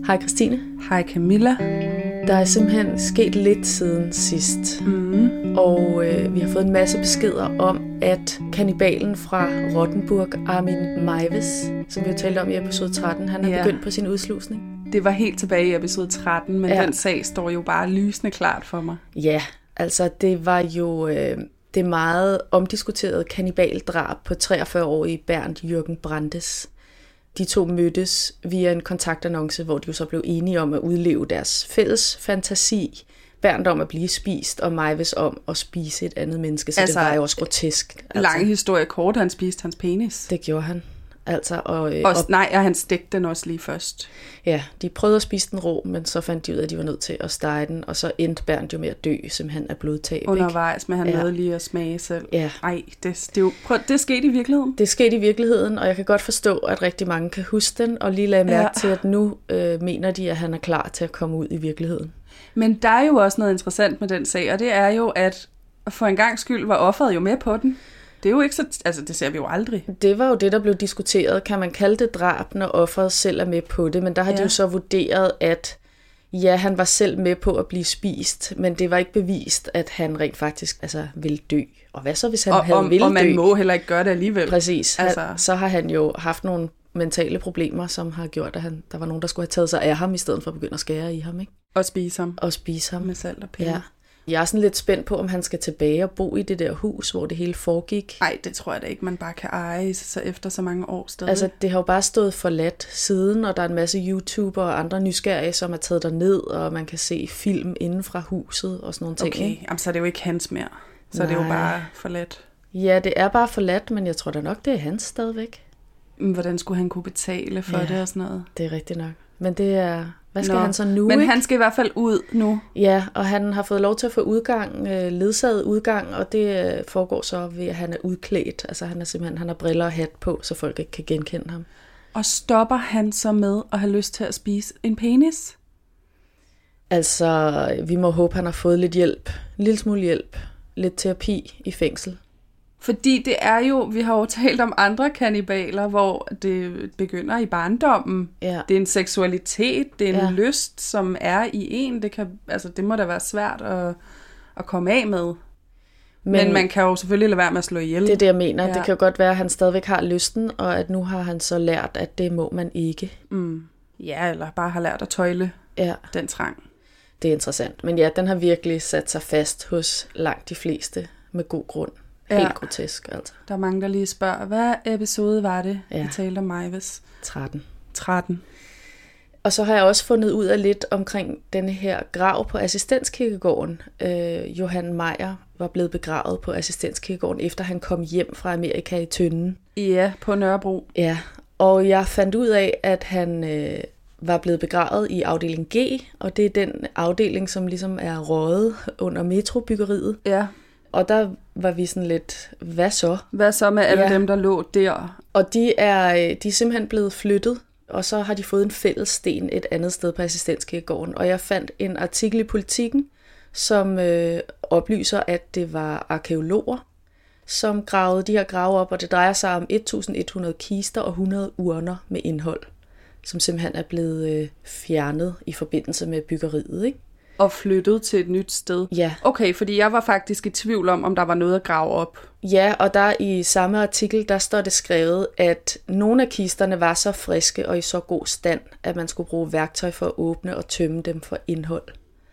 Hej Christine. Hej Camilla. Der er simpelthen sket lidt siden sidst. Og vi har fået en masse beskeder om, at kannibalen fra Rottenburg, Armin Meiwes, som vi har talt om i episode 13, han er begyndt på sin udslusning. Det var helt tilbage i episode 13, men den sag står jo bare lysende klart for mig. Ja, altså det var jo det meget omdiskuterede kannibaldrab på 43-årige Bernd Jürgen Brandes. De to mødtes via en kontaktannonce, hvor de jo så blev enige om at udleve deres fælles fantasi. Bernd om at blive spist, og Meiwes om at spise et andet menneske, så altså, det var jo også grotesk. Lang historie kort, han spiste hans penis. Det gjorde han. Altså, og han stegte den også lige først. Ja, de prøvede at spise den rå, men så fandt de ud af, at de var nødt til at stege den, og så endte Bernd jo med at dø, simpelthen af blodtab. Undervejs, men han nåede lige at smage selv. Ja. Ej, det skete i virkeligheden. Det skete i virkeligheden, og jeg kan godt forstå, at rigtig mange kan huske den, og lige lade mærke til, at nu mener de, at han er klar til at komme ud i virkeligheden. Men der er jo også noget interessant med den sag, og det er jo, at for en gang skyld var offeret jo med på den. Det er jo ikke så, altså det ser vi jo aldrig. Det var jo det, der blev diskuteret. Kan man kalde det drab, når offeret selv er med på det? Men der har de jo så vurderet, at ja, han var selv med på at blive spist, men det var ikke bevist, at han rent faktisk ville dø. Og hvad så, hvis han havde ville dø? Og man må heller ikke gøre det alligevel. Præcis. Så har han jo haft nogle mentale problemer, som har gjort, at der var nogen, der skulle have taget sig af ham, i stedet for at begynde at skære i ham, ikke? Og spise ham. Og spise ham. Med salt og peber. Ja. Jeg er sådan lidt spændt på, om han skal tilbage og bo i det der hus, hvor det hele foregik. Nej, det tror jeg da ikke, man bare kan eje så efter så mange år stadig. Altså, det har jo bare stået forladt siden, og der er en masse YouTuber og andre nysgerrige, som er taget derned, og man kan se film inden fra huset og sådan nogle ting. Okay, jamen, så er det jo ikke hans mere. Så er det jo bare forladt. Ja, det er bare forladt, men jeg tror da nok, det er hans stadigvæk. Hvordan skulle han kunne betale for det og sådan noget? Det er rigtigt nok. Men det er... Hvad skal han så nu, men ikke? Han skal i hvert fald ud nu. Ja, og han har fået lov til at få udgang, ledsaget udgang, og det foregår så ved, at han er udklædt. Altså han har briller og hat på, så folk ikke kan genkende ham. Og stopper han så med at have lyst til at spise en penis? Altså, vi må håbe, han har fået lidt hjælp. En lille smule hjælp. Lidt terapi i fængsel. Fordi det er jo, vi har jo talt om andre kannibaler, hvor det begynder i barndommen. Ja. Det er en seksualitet, det er en lyst, som er i en. Det må da være svært at komme af med. Men man kan jo selvfølgelig lade være med at slå ihjel. Det er det, jeg mener. Ja. Det kan jo godt være, at han stadigvæk har lysten, og at nu har han så lært, at det må man ikke. Ja, eller bare har lært at tøjle den trang. Det er interessant. Men ja, den har virkelig sat sig fast hos langt de fleste med god grund. Helt grotesk, altså. Der er mange, der lige spørger, hvad episode var det, vi talte om Meiwes? 13. Og så har jeg også fundet ud af lidt omkring denne her grav på Assistenskirkegården. Johan Meyer var blevet begravet på Assistenskirkegården, efter han kom hjem fra Amerika i Tønden. Ja, på Nørrebro. Ja, og jeg fandt ud af, at han var blevet begravet i afdeling G, og det er den afdeling, som ligesom er røget under metrobyggeriet. Ja. Og der var vi sådan lidt, hvad så? Hvad så med alle dem, der lå der? Og de er simpelthen blevet flyttet, og så har de fået en fælles sten et andet sted på Assistenskirkegården. Og jeg fandt en artikel i Politiken, som oplyser, at det var arkæologer, som gravede de her grave op, og det drejer sig om 1.100 kister og 100 urner med indhold, som simpelthen er blevet fjernet i forbindelse med byggeriet, ikke? Og flyttet til et nyt sted? Ja. Okay, fordi jeg var faktisk i tvivl om der var noget at grave op. Ja, og der i samme artikel, der står det skrevet, at nogle af kisterne var så friske og i så god stand, at man skulle bruge værktøj for at åbne og tømme dem for indhold.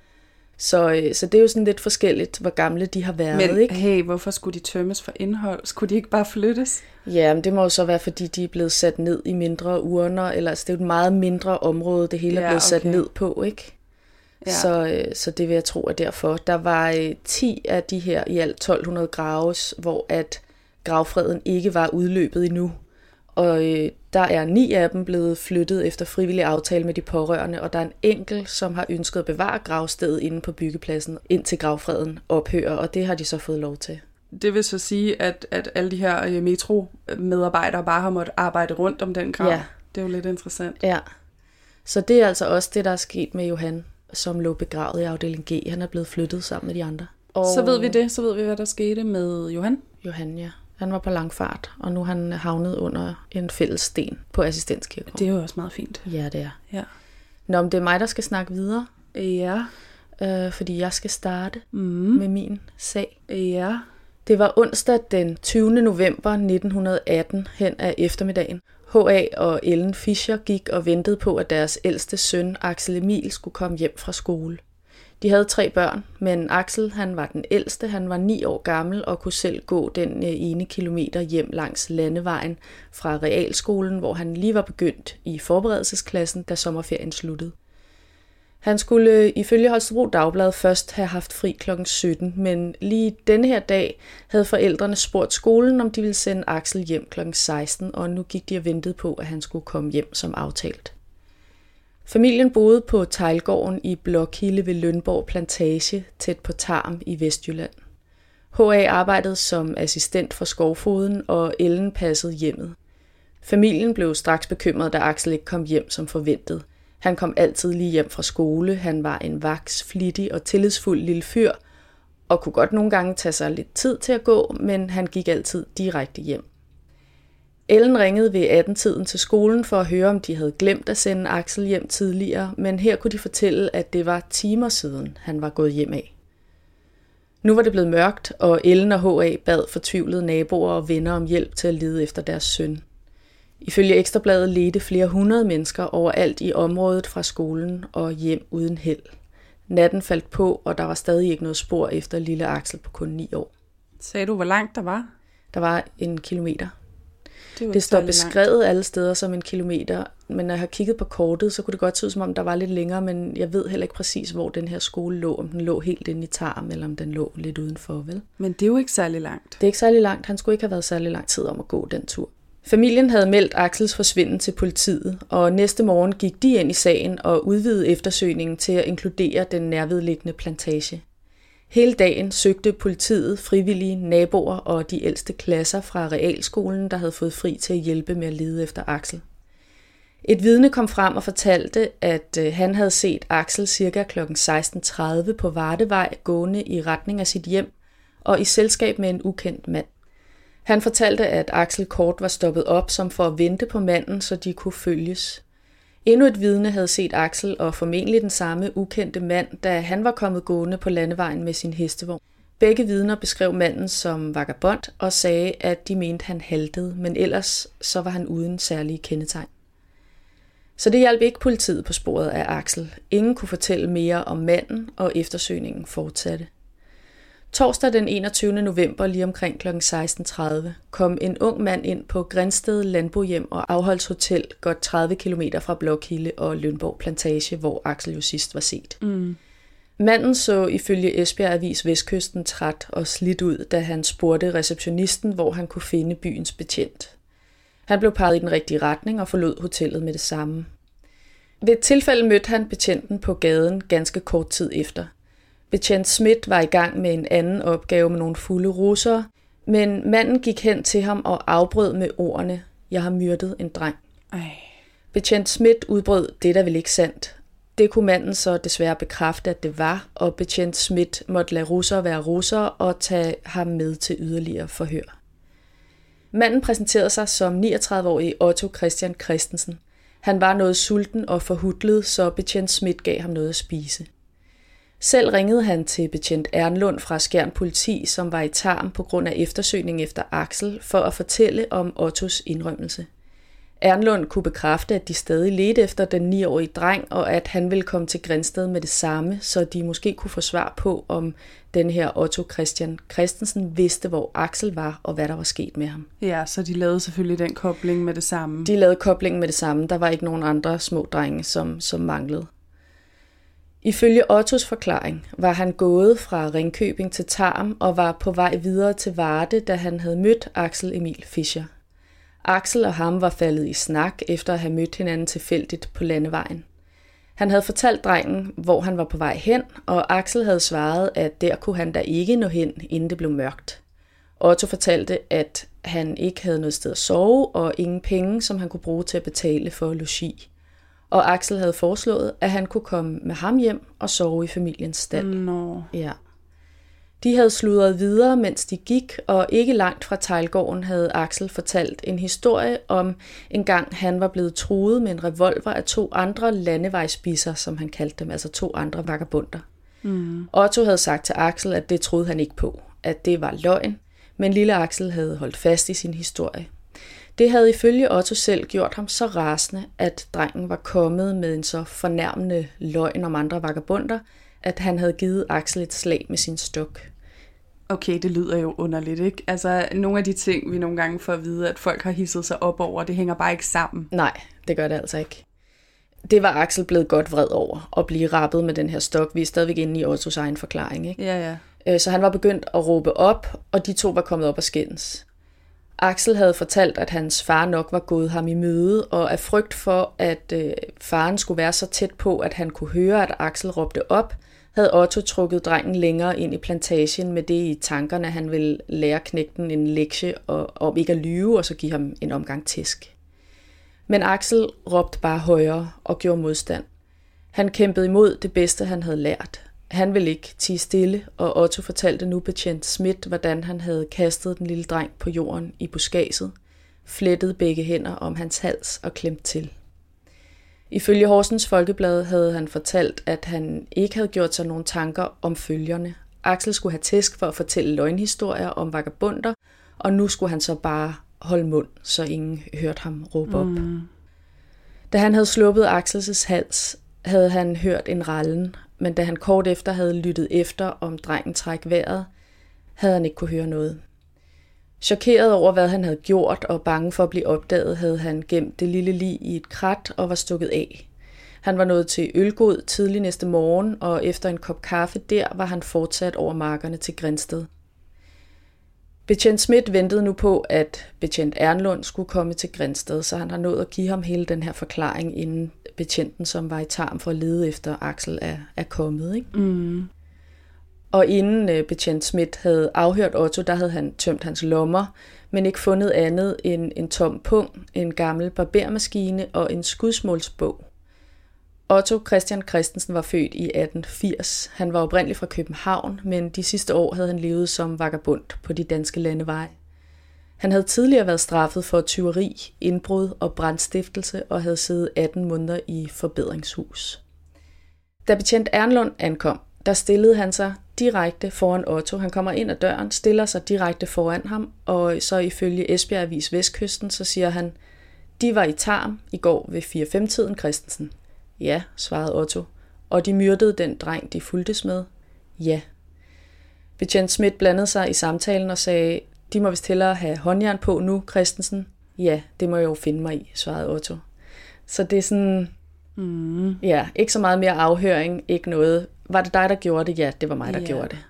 Så det er jo sådan lidt forskelligt, hvor gamle de har været, men, ikke? Men hey, hvorfor skulle de tømmes for indhold? Skulle de ikke bare flyttes? Ja, men det må jo så være, fordi de er blevet sat ned i mindre urner, eller altså, det er jo et meget mindre område, det hele er blevet sat ned på, ikke? Ja. Så det vil jeg tro er derfor. Der var 10 af de her i alt 1200 graves, hvor at gravfreden ikke var udløbet endnu. Og der er 9 af dem blevet flyttet efter frivillig aftale med de pårørende, og der er en enkelt, som har ønsket at bevare gravstedet inde på byggepladsen, indtil gravfreden ophører, og det har de så fået lov til. Det vil så sige, at alle de her metro-medarbejdere bare har måttet arbejde rundt om den grav. Ja. Det er jo lidt interessant. Ja, så det er altså også det, der er sket med Johan, som lå begravet i afdeling G. Han er blevet flyttet sammen med de andre. Og så ved vi det. Så ved vi, hvad der skete med Johan. Johan, ja. Han var på langfart, og nu er han havnet under en fælles sten på Assistenskirkegården. Det er jo også meget fint. Ja, det er. Ja. Nå, men det er mig, der skal snakke videre. Ja. Fordi jeg skal starte med min sag. Ja. Det var onsdag den 20. november 1918 hen ad eftermiddagen. H.A. og Ellen Fischer gik og ventede på, at deres ældste søn, Axel Emil, skulle komme hjem fra skole. De havde 3 børn, men Axel han var den ældste. Han var 9 år gammel og kunne selv gå den ene kilometer hjem langs landevejen fra realskolen, hvor han lige var begyndt i forberedelsesklassen, da sommerferien sluttede. Han skulle ifølge Holstebro Dagblad først have haft fri kl. 17, men lige denne her dag havde forældrene spurgt skolen, om de ville sende Axel hjem kl. 16, og nu gik de og ventede på, at han skulle komme hjem som aftalt. Familien boede på Teglgården i Blokhilde ved Lønborg Plantage, tæt på Tarm i Vestjylland. H.A. arbejdede som assistent for skovfoden, og Ellen passede hjemmet. Familien blev straks bekymret, da Axel ikke kom hjem som forventet. Han kom altid lige hjem fra skole, han var en vaks, flittig og tillidsfuld lille fyr, og kunne godt nogle gange tage sig lidt tid til at gå, men han gik altid direkte hjem. Ellen ringede ved 18-tiden til skolen for at høre, om de havde glemt at sende Axel hjem tidligere, men her kunne de fortælle, at det var timer siden, han var gået hjem af. Nu var det blevet mørkt, og Ellen og H.A. bad fortvivlede naboer og venner om hjælp til at lede efter deres søn. Ifølge Ekstrabladet ledte flere 100 mennesker overalt i området fra skolen og hjem uden held. Natten faldt på, og der var stadig ikke noget spor efter lille Axel på kun 9 år. Sagde du, hvor langt der var? Der var 1 kilometer. Det står beskrevet langt alle steder som 1 kilometer, men når jeg har kigget på kortet, så kunne det godt se ud, som om der var lidt længere, men jeg ved heller ikke præcis, hvor den her skole lå. Om den lå helt inde i Tarm, eller om den lå lidt udenfor, vel? Men det er jo ikke særlig langt. Det er ikke særlig langt. Han skulle ikke have været særlig lang tid om at gå den tur. Familien havde meldt Axels forsvinden til politiet, og næste morgen gik de ind i sagen og udvidede eftersøgningen til at inkludere den nærvedliggende plantage. Hele dagen søgte politiet, frivillige, naboer og de ældste klasser fra realskolen, der havde fået fri til at hjælpe med at lede efter Axel. Et vidne kom frem og fortalte, at han havde set Axel ca. kl. 16:30 på Vardevej gående i retning af sit hjem og i selskab med en ukendt mand. Han fortalte, at Axel kort var stoppet op som for at vente på manden, så de kunne følges. Endnu et vidne havde set Axel og formentlig den samme ukendte mand, da han var kommet gående på landevejen med sin hestevogn. Begge vidner beskrev manden som vagabond og sagde, at de mente, han haltede, men ellers så var han uden særlige kendetegn. Så det hjalp ikke politiet på sporet af Axel. Ingen kunne fortælle mere om manden, og eftersøgningen fortsatte. Torsdag den 21. november lige omkring kl. 16:30 kom en ung mand ind på Grindsted Landbohjem og Afholdshotel godt 30 km fra Blokhilde og Lønborg Plantage, hvor Axel jo sidst var set. Manden så ifølge Esbjerg Avis Vestkysten træt og slidt ud, da han spurgte receptionisten, hvor han kunne finde byens betjent. Han blev peget i den rigtige retning og forlod hotellet med det samme. Ved et tilfælde mødte han betjenten på gaden ganske kort tid efter. Betjent Schmidt var i gang med en anden opgave med nogle fulde russere, men manden gik hen til ham og afbrød med ordene, "Jeg har myrdet en dreng." Betjent Schmidt udbrød, "Det er vel ikke sandt." Det kunne manden så desværre bekræfte, at det var, og betjent Schmidt måtte lade russere være russere og tage ham med til yderligere forhør. Manden præsenterede sig som 39-årig Otto Christian Christensen. Han var noget sulten og forhutlet, så betjent Schmidt gav ham noget at spise. Selv ringede han til betjent Ernlund fra Skjern Politi, som var i Tarm på grund af eftersøgning efter Axel, for at fortælle om Ottos indrømmelse. Ernlund kunne bekræfte, at de stadig ledte efter den 9-årige dreng, og at han ville komme til Grindsted med det samme, så de måske kunne få svar på, om den her Otto Christian Christensen vidste, hvor Axel var, og hvad der var sket med ham. Ja, så de lavede selvfølgelig den kobling med det samme. De lavede koblingen med det samme. Der var ikke nogen andre små drenge, som manglede. Ifølge Ottos forklaring var han gået fra Ringkøbing til Tarm og var på vej videre til Varde, da han havde mødt Axel Emil Fischer. Axel og ham var faldet i snak efter at have mødt hinanden tilfældigt på landevejen. Han havde fortalt drengen, hvor han var på vej hen, og Axel havde svaret, at der kunne han da ikke nå hen, inden det blev mørkt. Otto fortalte, at han ikke havde noget sted at sove og ingen penge, som han kunne bruge til at betale for logi. Og Axel havde foreslået, at han kunne komme med ham hjem og sove i familiens stald. Nå. Ja. De havde sludret videre, mens de gik, og ikke langt fra Teglgården havde Axel fortalt en historie om en gang han var blevet truet med en revolver af 2 andre landevejsbisser, som han kaldte dem, altså 2 andre vagabunder. Otto havde sagt til Axel, at det troede han ikke på, at det var løgn, men lille Axel havde holdt fast i sin historie. Det havde ifølge Otto selv gjort ham så rasende, at drengen var kommet med en så fornærmende løgn om andre vagabunder, at han havde givet Axel et slag med sin stok. Okay, det lyder jo underligt, ikke? Altså, nogle af de ting, vi nogle gange får at vide, at folk har hisset sig op over, det hænger bare ikke sammen. Nej, det gør det altså ikke. Det var Axel blevet godt vred over, at blive rappet med den her stok. Vi er stadigvæk inde i Ottos egen forklaring, ikke? Ja. Så han var begyndt at råbe op, og de 2 var kommet op og skændes. Axel havde fortalt, at hans far nok var gået ham i møde, og af frygt for, at faren skulle være så tæt på, at han kunne høre, at Axel råbte op, havde Otto trukket drengen længere ind i plantagen med det i tankerne, at han ville lære knægten en lektie om ikke at lyve, og så give ham en omgang tæsk. Men Axel råbte bare højere og gjorde modstand. Han kæmpede imod det bedste, han havde lært. Han ville ikke tie stille, og Otto fortalte nu betjent Schmidt, hvordan han havde kastet den lille dreng på jorden i buskadset, flettet begge hænder om hans hals og klemt til. Ifølge Horsens Folkeblad havde han fortalt, at han ikke havde gjort sig nogen tanker om følgerne. Axel skulle have tæsk for at fortælle løgnhistorier om vagabunder, og nu skulle han så bare holde mund, så ingen hørte ham råbe op. Da han havde sluppet Axels hals, havde han hørt en rallen, men da han kort efter havde lyttet efter, om drengen træk vejret, havde han ikke kunne høre noget. Chokeret over, hvad han havde gjort, og bange for at blive opdaget, havde han gemt det lille lig i et krat og var stukket af. Han var nået til Ølgod tidlig næste morgen, og efter en kop kaffe der var han fortsat over markerne til Grindsted. Betjent Schmidt ventede nu på, at betjent Ernlund skulle komme til Grindsted, så han har nået at give ham hele den her forklaring, inden betjenten, som var i Tarm for at lede efter Axel, er kommet. Ikke? Og inden betjent Schmidt havde afhørt Otto, der havde han tømt hans lommer, men ikke fundet andet end en tom pung, en gammel barbermaskine og en skudsmålsbog. Otto Christian Christensen var født i 1880. Han var oprindelig fra København, men de sidste år havde han levet som vagabund på de danske landeveje. Han havde tidligere været straffet for tyveri, indbrud og brandstiftelse og havde siddet 18 måneder i forbedringshus. Da betjent Ernlund ankom, der stillede han sig direkte foran Otto. Han kommer ind ad døren, stiller sig direkte foran ham, og så ifølge Esbjerg Avis Vestkysten, så siger han, de var i Tarm i går ved 4-5-tiden, Christensen. Ja, svarede Otto. Og de myrdede den dreng, de fulgtes med? Ja. Betjent Schmidt blandede sig i samtalen og sagde, de må vist hellere have håndjern på nu, Christensen. Ja, det må jeg jo finde mig i, svarede Otto. Så det er sådan, ja, ikke så meget mere afhøring, ikke noget. Var det dig, der gjorde det? Ja, det var mig, der gjorde det.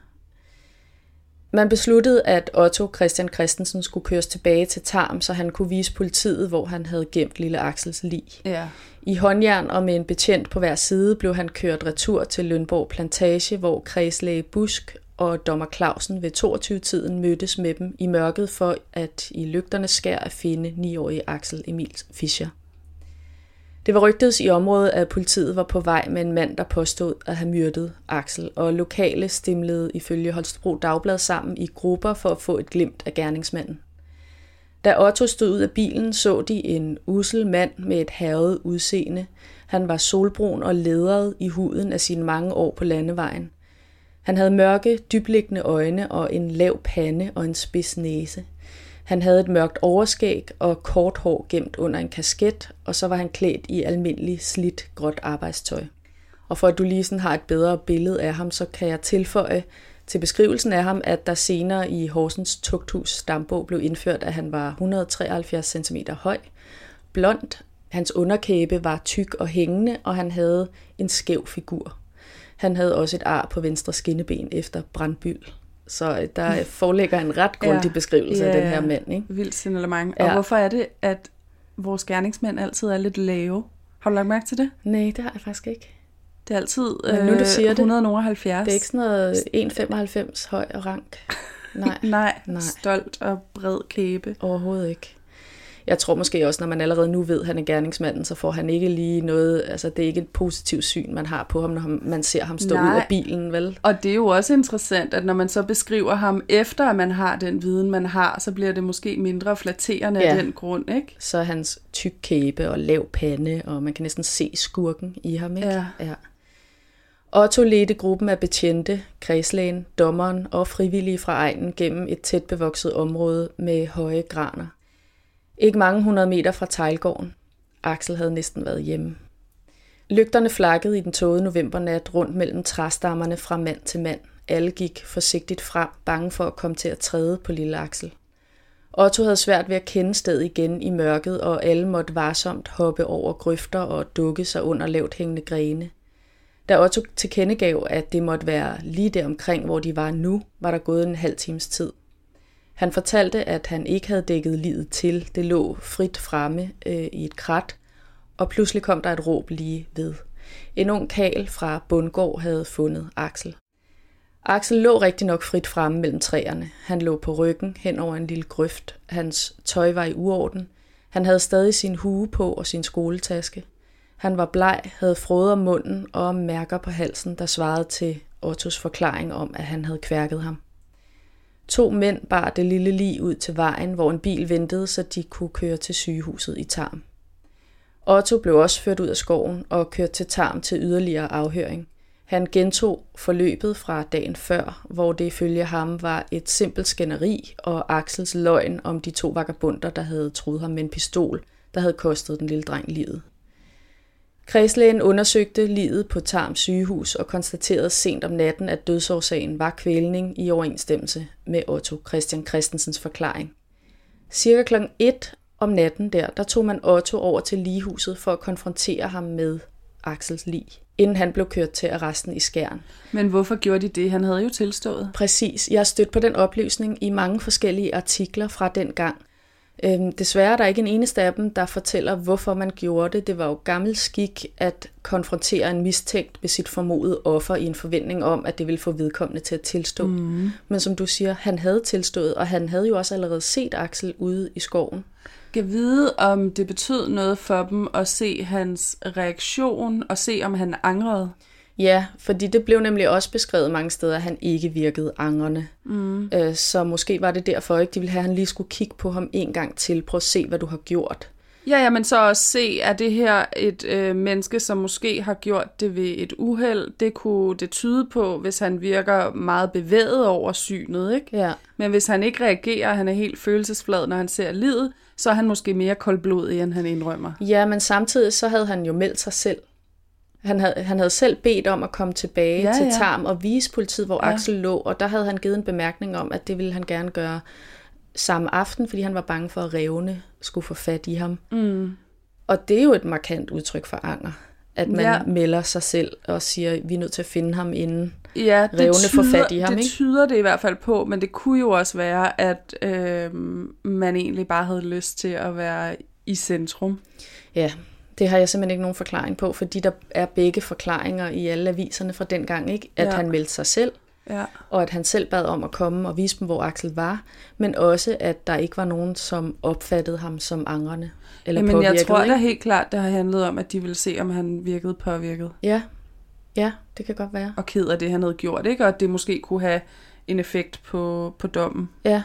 Man besluttede, at Otto Christian Christensen skulle køres tilbage til Tarm, så han kunne vise politiet, hvor han havde gemt lille Axels lig. Ja. I håndjern og med en betjent på hver side blev han kørt retur til Lønborg Plantage, hvor kredslæge Busk og dommer Clausen ved 22-tiden mødtes med dem i mørket for at i lygternes skær at finde 9-årige Axel Emil Fischer. Det var rygtedes i området, at politiet var på vej med en mand, der påstod at have myrdet Axel, og lokale stimlede ifølge Holstebro Dagblad sammen i grupper for at få et glimt af gerningsmanden. Da Otto stod ud af bilen, så de en ussel mand med et hærget udseende. Han var solbrun og ledret i huden af sine mange år på landevejen. Han havde mørke, dybliggende øjne og en lav pande og en spids næse. Han havde et mørkt overskæg og kort hår gemt under en kasket, og så var han klædt i almindelig slidt gråt arbejdstøj. Og for at du lige sådan har et bedre billede af ham, så kan jeg tilføje til beskrivelsen af ham, at der senere i Horsens Tugthus stambog blev indført, at han var 173 cm høj, blond, hans underkæbe var tyk og hængende, og han havde en skæv figur. Han havde også et ar på venstre skinneben efter brandbyld. Så der foreligger en ret grundig beskrivelse af den her mand. Ikke? Vildt signalement. Og hvorfor er det, at vores gerningsmænd altid er lidt lave? Har du lagt mærke til det? Nej, det har jeg faktisk ikke. Det er altid nu, du siger 170. Det er ikke sådan noget 1,95 høj og rank. Nej. Nej, stolt og bred kæbe. Overhovedet ikke. jeg tror måske også, når man allerede nu ved, at han er gerningsmanden, så får han ikke lige noget, altså det er ikke et positivt syn, man har på ham, når man ser ham stå ud af bilen, vel? Og det er jo også interessant, at når man så beskriver ham efter, at man har den viden, man har, så bliver det måske mindre flatterende af den grund, ikke? Så hans tyk kæbe og lav pande, og man kan næsten se skurken i ham, ikke? Ja. Otto ledte gruppen af betjente, kredslægen, dommeren og frivillige fra egnen gennem et tæt bevokset område med høje graner. Ikke mange 100 meter fra Teglgården. Axel havde næsten været hjemme. Lygterne flakkede i den tågede novembernat rundt mellem træstammerne fra mand til mand. Alle gik forsigtigt frem, bange for at komme til at træde på lille Axel. Otto havde svært ved at kende stedet igen i mørket, og alle måtte varsomt hoppe over grøfter og dukke sig under lavt hængende grene. Da Otto tilkendegav, at det måtte være lige der omkring, hvor de var nu, var der gået en halv times tid. Han fortalte, at han ikke havde dækket liget til. Det lå frit fremme i et krat, og pludselig kom der et råb lige ved. En ung karl fra Bundgård havde fundet Axel. Axel lå rigtig nok frit fremme mellem træerne. Han lå på ryggen hen over en lille grøft. Hans tøj var i uorden. Han havde stadig sin hue på og sin skoletaske. Han var bleg, havde frode om munden og mærker på halsen, der svarede til Ottos forklaring om, at han havde kværket ham. 2 mænd bar det lille lig ud til vejen, hvor en bil ventede, så de kunne køre til sygehuset i Tarm. Otto blev også ført ud af skoven og kørt til Tarm til yderligere afhøring. Han gentog forløbet fra dagen før, hvor det ifølge ham var et simpelt skænderi og Axels løgn om de 2 vagabunder, der havde truet ham med en pistol, der havde kostet den lille dreng livet. Kredslægen undersøgte liget på Tarm sygehus og konstaterede sent om natten, at dødsårsagen var kvælning i overensstemmelse med Otto Christian Christensens forklaring. Cirka kl. 1 om natten der tog man Otto over til ligehuset for at konfrontere ham med Axels lig, inden han blev kørt til arresten i Skjern. Men hvorfor gjorde de det? Han havde jo tilstået. Præcis. Jeg har stødt på den oplysning i mange forskellige artikler fra den gang. Desværre er der ikke en eneste af dem, der fortæller, hvorfor man gjorde det. Det var jo gammel skik at konfrontere en mistænkt med sit formodede offer i en forventning om, at det ville få vedkommende til at tilstå. Men som du siger, han havde tilstået, og han havde jo også allerede set Axel ude i skoven. Kan vide, om det betød noget for dem at se hans reaktion og se, om han angrede? Ja, fordi det blev nemlig også beskrevet mange steder, at han ikke virkede angrende. Så måske var det derfor ikke, de ville have, at han lige skulle kigge på ham en gang til, prøve at se, hvad du har gjort. Ja, men så også se, at det her et menneske, som måske har gjort det ved et uheld, det kunne det tyde på, hvis han virker meget bevæget over synet, ikke? Ja. Men hvis han ikke reagerer, han er helt følelsesflad, når han ser livet, så er han måske mere koldblodig, end han indrømmer. Ja, men samtidig så havde han jo meldt sig selv. Han havde selv bedt om at komme tilbage til Tarm og vise politiet, hvor Axel lå, og der havde han givet en bemærkning om, at det ville han gerne gøre samme aften, fordi han var bange for, at rævene skulle få fat i ham. Og det er jo et markant udtryk for anger, at man melder sig selv og siger, at vi er nødt til at finde ham, inden rævene får fat i ham. Det tyder det i hvert fald på, men det kunne jo også være, at man egentlig bare havde lyst til at være i centrum. Ja, det har jeg simpelthen ikke nogen forklaring på, fordi der er begge forklaringer i alle aviserne fra dengang, ikke? At han meldte sig selv, og at han selv bad om at komme og vise dem, hvor Axel var, men også, at der ikke var nogen, som opfattede ham som angrende eller påvirket. Men jeg tror da helt klart, det har handlet om, at de ville se, om han virkede påvirket. Ja, det kan godt være. Og ked af det, han havde gjort, ikke? Og at det måske kunne have en effekt på dommen. Ja.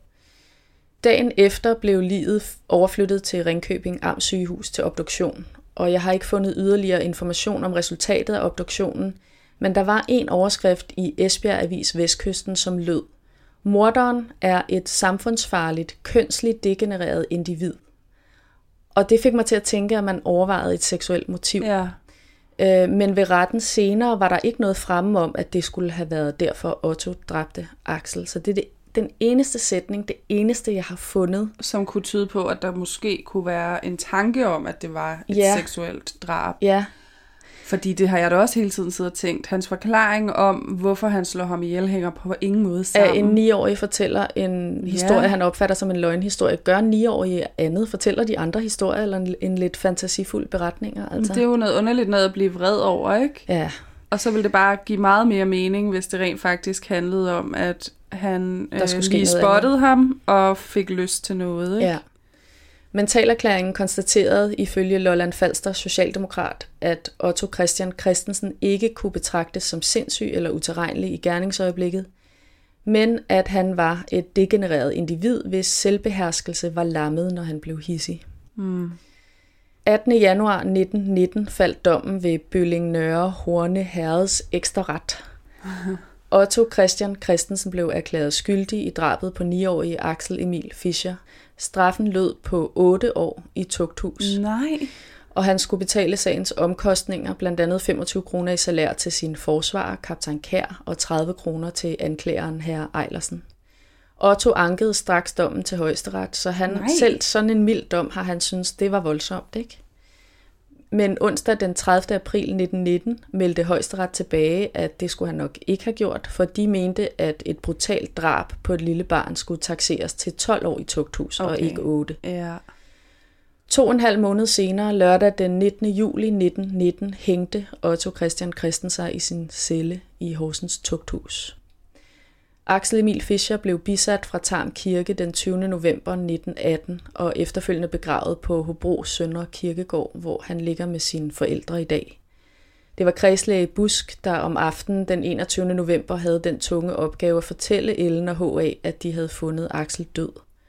Dagen efter blev liget overflyttet til Ringkøbing Amtssygehus til obduktion, og jeg har ikke fundet yderligere information om resultatet af obduktionen, men der var en overskrift i Esbjerg Avis Vestkysten, som lød: Morderen er et samfundsfarligt, kønsligt degenereret individ. Og det fik mig til at tænke, at man overvejede et seksuelt motiv. Ja. Men ved retten senere var der ikke noget fremme om, at det skulle have været derfor Otto dræbte Axel. Så det er den eneste sætning, det eneste, jeg har fundet. Som kunne tyde på, at der måske kunne være en tanke om, at det var et seksuelt drab. Ja. Fordi det har jeg da også hele tiden siddet og tænkt. Hans forklaring om, hvorfor han slår ham ihjel, hænger på ingen måde sammen. En 9-årig fortæller en historie, han opfatter som en løgnhistorie. Gør 9-årige andet? Fortæller de andre historier, eller en lidt fantasifuld beretninger? Altså. Det er jo noget underligt noget at blive vred over, ikke? Ja. Og så ville det bare give meget mere mening, hvis det rent faktisk handlede om, at han lige spottede ham og fik lyst til noget, ikke? Ja. Mentalerklæringen konstaterede ifølge Lolland Falster Socialdemokrat, at Otto Christian Christensen ikke kunne betragtes som sindssyg eller utilregnelig i gerningsøjeblikket, men at han var et degenereret individ, hvis selvbeherskelse var lammet, når han blev hidsig. 18. januar 1919 faldt dommen ved Bølling Nørre Horne Herreds Ekstreret. Otto Christian Christensen blev erklæret skyldig i drabet på 9-årige Axel Emil Fischer. Straffen lød på 8 år i tugthus. Nej. Og han skulle betale sagens omkostninger, blandt andet 25 kroner i salær til sin forsvarer, kaptajn Kjær, og 30 kroner til anklageren herre Ejlersen. Otto ankede straks dommen til Højesteret, så han selv sådan en mild dom har han synes det var voldsomt, ikke? Men onsdag den 30. april 1919 meldte Højesteret tilbage, at det skulle han nok ikke have gjort, for de mente, at et brutalt drab på et lille barn skulle takseres til 12 år i tugthus, og ikke 8. Ja. 2,5 måned senere, lørdag den 19. juli 1919, hængte Otto Christian Christensen sig i sin celle i Horsens tugthus. Axel Emil Fischer blev bisat fra Tarm Kirke den 20. november 1918 og efterfølgende begravet på Hobro Søndre Kirkegård, hvor han ligger med sine forældre i dag. Det var kredslæge Busk, der om aftenen den 21. november havde den tunge opgave at fortælle Ellen og H.A., at de havde fundet Axel død.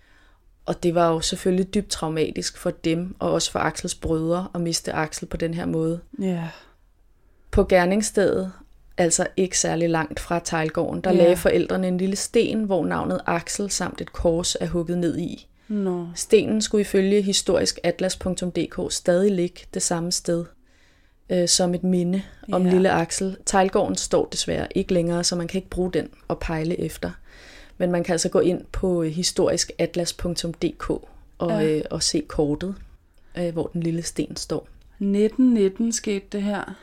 Og det var jo selvfølgelig dybt traumatisk for dem, og også for Axels brødre, at miste Axel på den her måde. Yeah. På gerningsstedet, altså ikke særlig langt fra Teglgården, der lagde forældrene en lille sten, hvor navnet Axel samt et kors er hugget ned i. No. Stenen skulle ifølge historiskatlas.dk stadig ligge det samme sted som et minde om lille Axel. Teglgården står desværre ikke længere, så man kan ikke bruge den og pejle efter. Men man kan altså gå ind på historiskatlas.dk og se kortet, hvor den lille sten står. 1919 skete det her.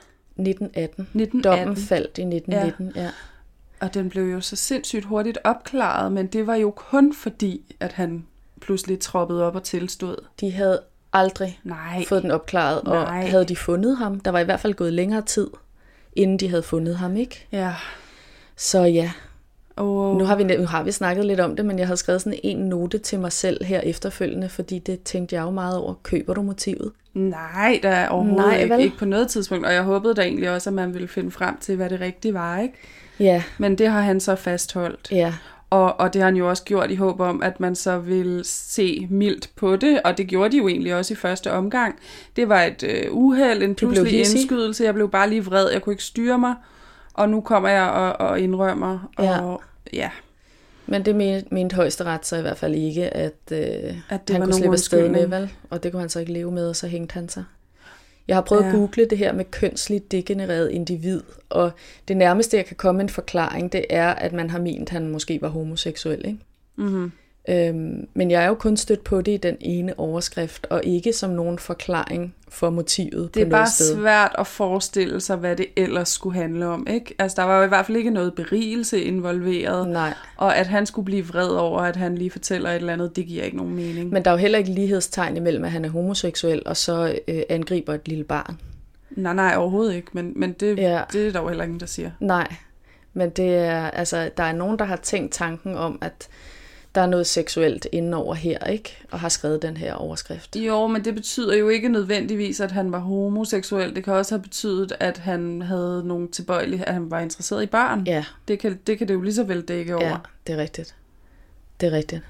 1918. Dommen faldt i 1919, ja. Og den blev jo så sindssygt hurtigt opklaret, men det var jo kun fordi, at han pludselig troppede op og tilstod. De havde aldrig fået den opklaret, og havde de fundet ham? Der var i hvert fald gået længere tid, inden de havde fundet ham, ikke? Ja. Så ja. Nu har vi snakket lidt om det, men jeg havde skrevet sådan en note til mig selv her efterfølgende, fordi det tænkte jeg jo meget over. Køber du motivet? Nej, der er overhovedet ikke på noget tidspunkt, og jeg håbede da egentlig også, at man ville finde frem til, hvad det rigtige var, ikke? Ja. Men det har han så fastholdt. Ja. Og det har han jo også gjort i håb om, at man så vil se mildt på det, og det gjorde de jo egentlig også i første omgang. Det var et uheld, en pludselig indskydelse, jeg blev bare lige vred, jeg kunne ikke styre mig, og nu kommer jeg og indrømmer, og ja. Men det mente Højesteret så i hvert fald ikke, at han kunne slippe afsted med, vel? Og det kunne han så ikke leve med, og så hængte han sig. Jeg har prøvet at google det her med kønsligt degenereret individ, og det nærmeste, jeg kan komme en forklaring, det er, at man har ment, at han måske var homoseksuel, ikke? Mm-hmm. Men jeg er jo kun stødt på det i den ene overskrift, og ikke som nogen forklaring for motivet på noget sted. Det er bare svært at forestille sig, hvad det ellers skulle handle om, ikke? Altså, der var jo i hvert fald ikke noget berigelse involveret. Nej. Og at han skulle blive vred over, at han lige fortæller et eller andet, det giver ikke nogen mening. Men der er jo heller ikke lighedstegn imellem, at han er homoseksuel, og så angriber et lille barn. Nej, overhovedet ikke. Men det er der jo heller ingen, der siger. Nej, men det er, altså, der er nogen, der har tænkt tanken om, at der er noget seksuelt indenover her, ikke? Og har skrevet den her overskrift. Jo, men det betyder jo ikke nødvendigvis, at han var homoseksuel. Det kan også have betydet, at han havde nogle tilbøjeligheder, at han var interesseret i børn. Ja. Det kan det jo lige så vel dække over. Ja, det er rigtigt. Det er rigtigt.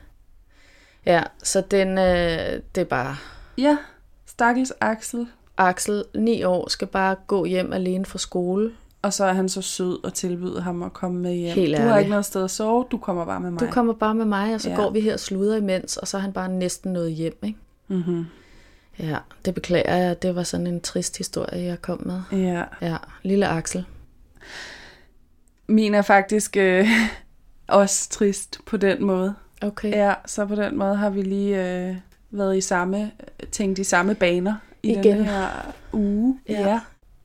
Ja, så det er bare... Ja, stakkels Axel. Axel, 9 år, skal bare gå hjem alene fra skole. Og så er han så sød og tilbyder ham at komme med hjem. Helt du har ikke noget sted at sove, du kommer bare med mig. Du kommer bare med mig, og så går vi her og sluder imens, og så er han bare næsten nået hjem, ikke? Mm-hmm. Ja, det beklager jeg. Det var sådan en trist historie, jeg kom med. Ja. Ja, lille Axel. Min er faktisk også trist på den måde. Okay. Ja, så på den måde har vi lige været tænkt i samme baner i igen. Den her uge. Ja.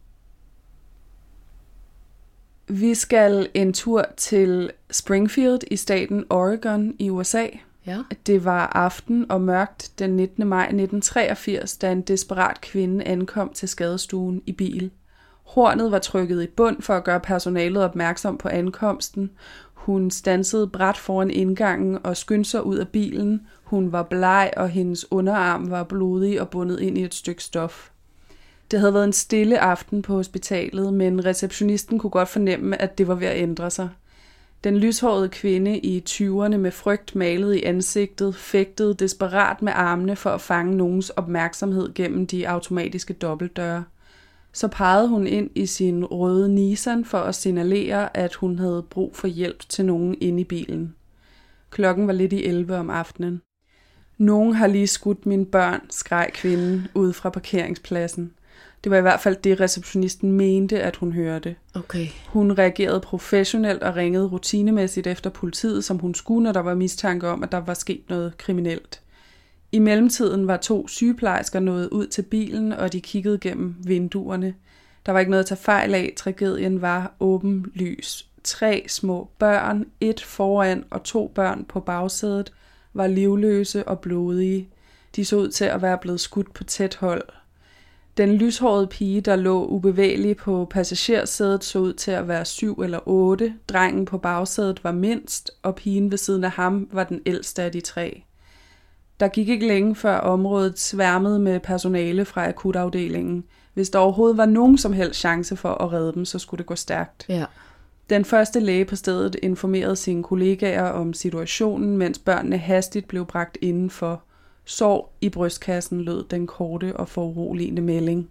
Vi skal en tur til Springfield i staten Oregon i USA. Ja. Det var aften og mørkt den 19. maj 1983, da en desperat kvinde ankom til skadestuen i bil. Hornet var trykket i bund for at gøre personalet opmærksom på ankomsten. Hun standsede brat foran indgangen og skyndte sig ud af bilen. Hun var bleg, og hendes underarm var blodig og bundet ind i et stykke stof. Det havde været en stille aften på hospitalet, men receptionisten kunne godt fornemme, at det var ved at ændre sig. Den lyshårede kvinde i 20'erne med frygt malet i ansigtet fægtede desperat med armene for at fange nogens opmærksomhed gennem de automatiske dobbeltdøre. Så pegede hun ind i sin røde Nissan for at signalere, at hun havde brug for hjælp til nogen inde i bilen. Klokken var lidt i 11 om aftenen. Nogen har lige skudt mine børn, skreg kvinden ud fra parkeringspladsen. Det var i hvert fald det, receptionisten mente, at hun hørte. Okay. Hun reagerede professionelt og ringede rutinemæssigt efter politiet, som hun skulle, når der var mistanke om, at der var sket noget kriminelt. I mellemtiden var 2 sygeplejersker nået ud til bilen, og de kiggede gennem vinduerne. Der var ikke noget at tage fejl af. Tragedien var åbenlys. 3 små børn, 1 foran og 2 børn på bagsædet, var livløse og blodige. De så ud til at være blevet skudt på tæt hold. Den lyshårede pige, der lå ubevægelig på passagersædet, så ud til at være 7 eller 8. Drengen på bagsædet var mindst, og pigen ved siden af ham var den ældste af de 3. Der gik ikke længe før området sværmede med personale fra akutafdelingen. Hvis der overhovedet var nogen som helst chance for at redde dem, så skulle det gå stærkt. Ja. Den første læge på stedet informerede sine kollegaer om situationen, mens børnene hastigt blev bragt indenfor. Sår i brystkassen lød den korte og foruroligende melding.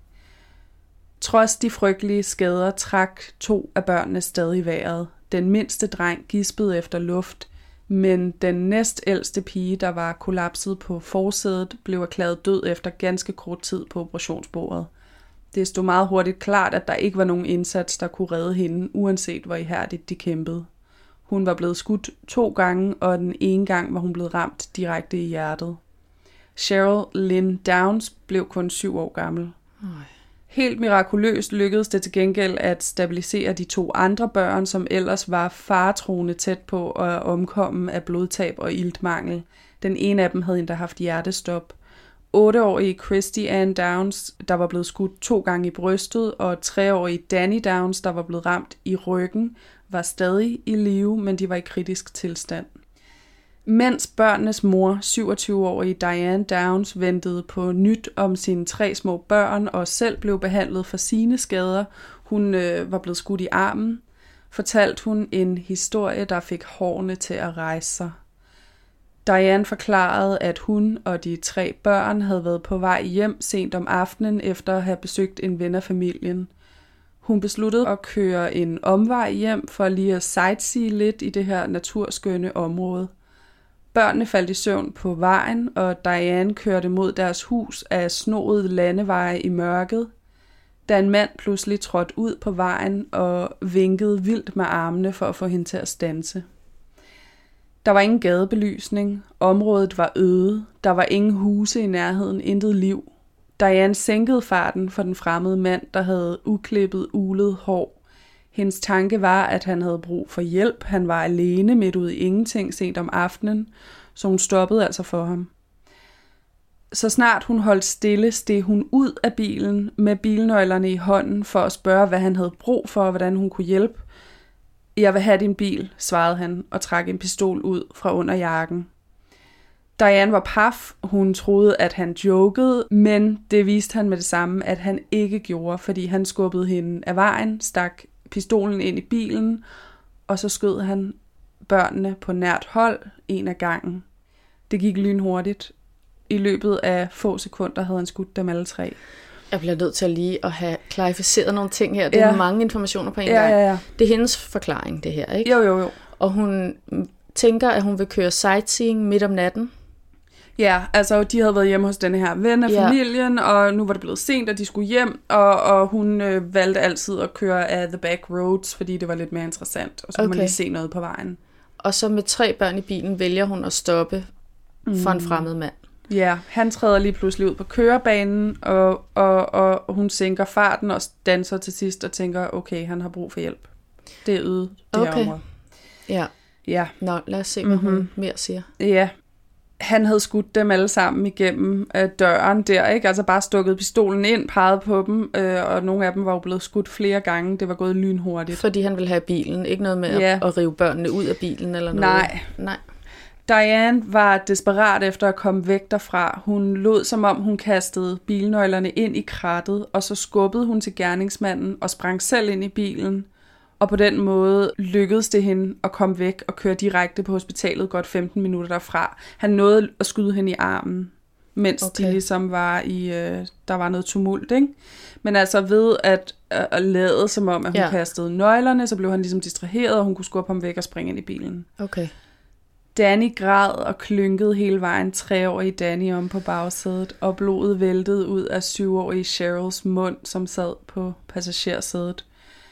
Trods de frygtelige skader trak 2 af børnene stadig vejret. Den mindste dreng gispede efter luft, men den næstældste pige, der var kollapset på forsædet, blev erklæret død efter ganske kort tid på operationsbordet. Det stod meget hurtigt klart, at der ikke var nogen indsats, der kunne redde hende, uanset hvor ihærdigt de kæmpede. Hun var blevet skudt 2 gange, og den ene gang var hun blevet ramt direkte i hjertet. Cheryl Lynn Downs blev kun 7 år gammel. Helt mirakuløst lykkedes det til gengæld at stabilisere de 2 andre børn, som ellers var faretruende tæt på at omkomme af blodtab og iltmangel. Den ene af dem havde endda haft hjertestop. 8-årige Christy Ann Downs, der var blevet skudt 2 gange i brystet, og 3-årige Danny Downs, der var blevet ramt i ryggen, var stadig i live, men de var i kritisk tilstand. Mens børnenes mor, 27-årige Diane Downs, ventede på nyt om sine 3 små børn og selv blev behandlet for sine skader, hun var blevet skudt i armen, fortalte hun en historie, der fik hårene til at rejse sig. Diane forklarede, at hun og de 3 børn havde været på vej hjem sent om aftenen efter at have besøgt en ven af familien. Hun besluttede at køre en omvej hjem for lige at sightsee lidt i det her naturskønne område. Børnene faldt i søvn på vejen, og Diane kørte mod deres hus af snoede landeveje i mørket, da en mand pludselig trådte ud på vejen og vinkede vildt med armene for at få hende til at standse. Der var ingen gadebelysning, området var øde, der var ingen huse i nærheden, intet liv. Diane sænkede farten for den fremmede mand, der havde uklippet, ulet hår. Hendes tanke var, at han havde brug for hjælp. Han var alene midt ude i ingenting sent om aftenen, så hun stoppede altså for ham. Så snart hun holdt stille, steg hun ud af bilen med bilnøglerne i hånden for at spørge, hvad han havde brug for og hvordan hun kunne hjælpe. Jeg vil have din bil, svarede han og trak en pistol ud fra under jakken. Diane var paf. Hun troede, at han jokede, men det viste han med det samme, at han ikke gjorde, fordi han skubbede hende af vejen, stak pistolen ind i bilen, og så skød han børnene på nært hold, en af gangen. Det gik lynhurtigt. I løbet af få sekunder havde han skudt dem alle 3. Jeg bliver nødt til lige at have klarificeret nogle ting her. Det er mange informationer på en gang. Ja. Det er hendes forklaring, det her, ikke? Jo. Og hun tænker, at hun vil køre sightseeing midt om natten. Ja, altså de havde været hjemme hos denne her ven af familien, og nu var det blevet sent, og de skulle hjem, og hun valgte altid at køre af the back roads, fordi det var lidt mere interessant, og så kunne man lige se noget på vejen. Og så med 3 børn i bilen vælger hun at stoppe for en fremmed mand. Ja, han træder lige pludselig ud på kørebanen, og hun sænker farten og danser til sidst og tænker, okay, han har brug for hjælp. Det er øde, det her område. Ja. Nå, lad os se, hvad hun mere siger. Ja. han havde skudt dem alle sammen igennem døren der, ikke? Altså bare stukket pistolen ind, peget på dem, og nogle af dem var jo blevet skudt flere gange. Det var gået lynhurtigt. Fordi han ville have bilen, ikke noget med at rive børnene ud af bilen eller noget? Nej. Diane var desperat efter at komme væk derfra. Hun lod som om hun kastede bilnøglerne ind i krattet, og så skubbede hun til gerningsmanden og sprang selv ind i bilen. Og på den måde lykkedes det hende at komme væk og køre direkte på hospitalet godt 15 minutter derfra. Han nåede at skyde hende i armen, mens de ligesom var i, der var noget tumult, ikke? Men altså ved at lade som om, at hun kastede nøglerne, så blev han ligesom distraheret, og hun kunne skubbe ham væk og springe ind i bilen. Okay. Danny græd og klynkede hele vejen 3-årige Danny om på bagsædet, og blodet væltede ud af 7-årige Cheryls mund, som sad på passagersædet.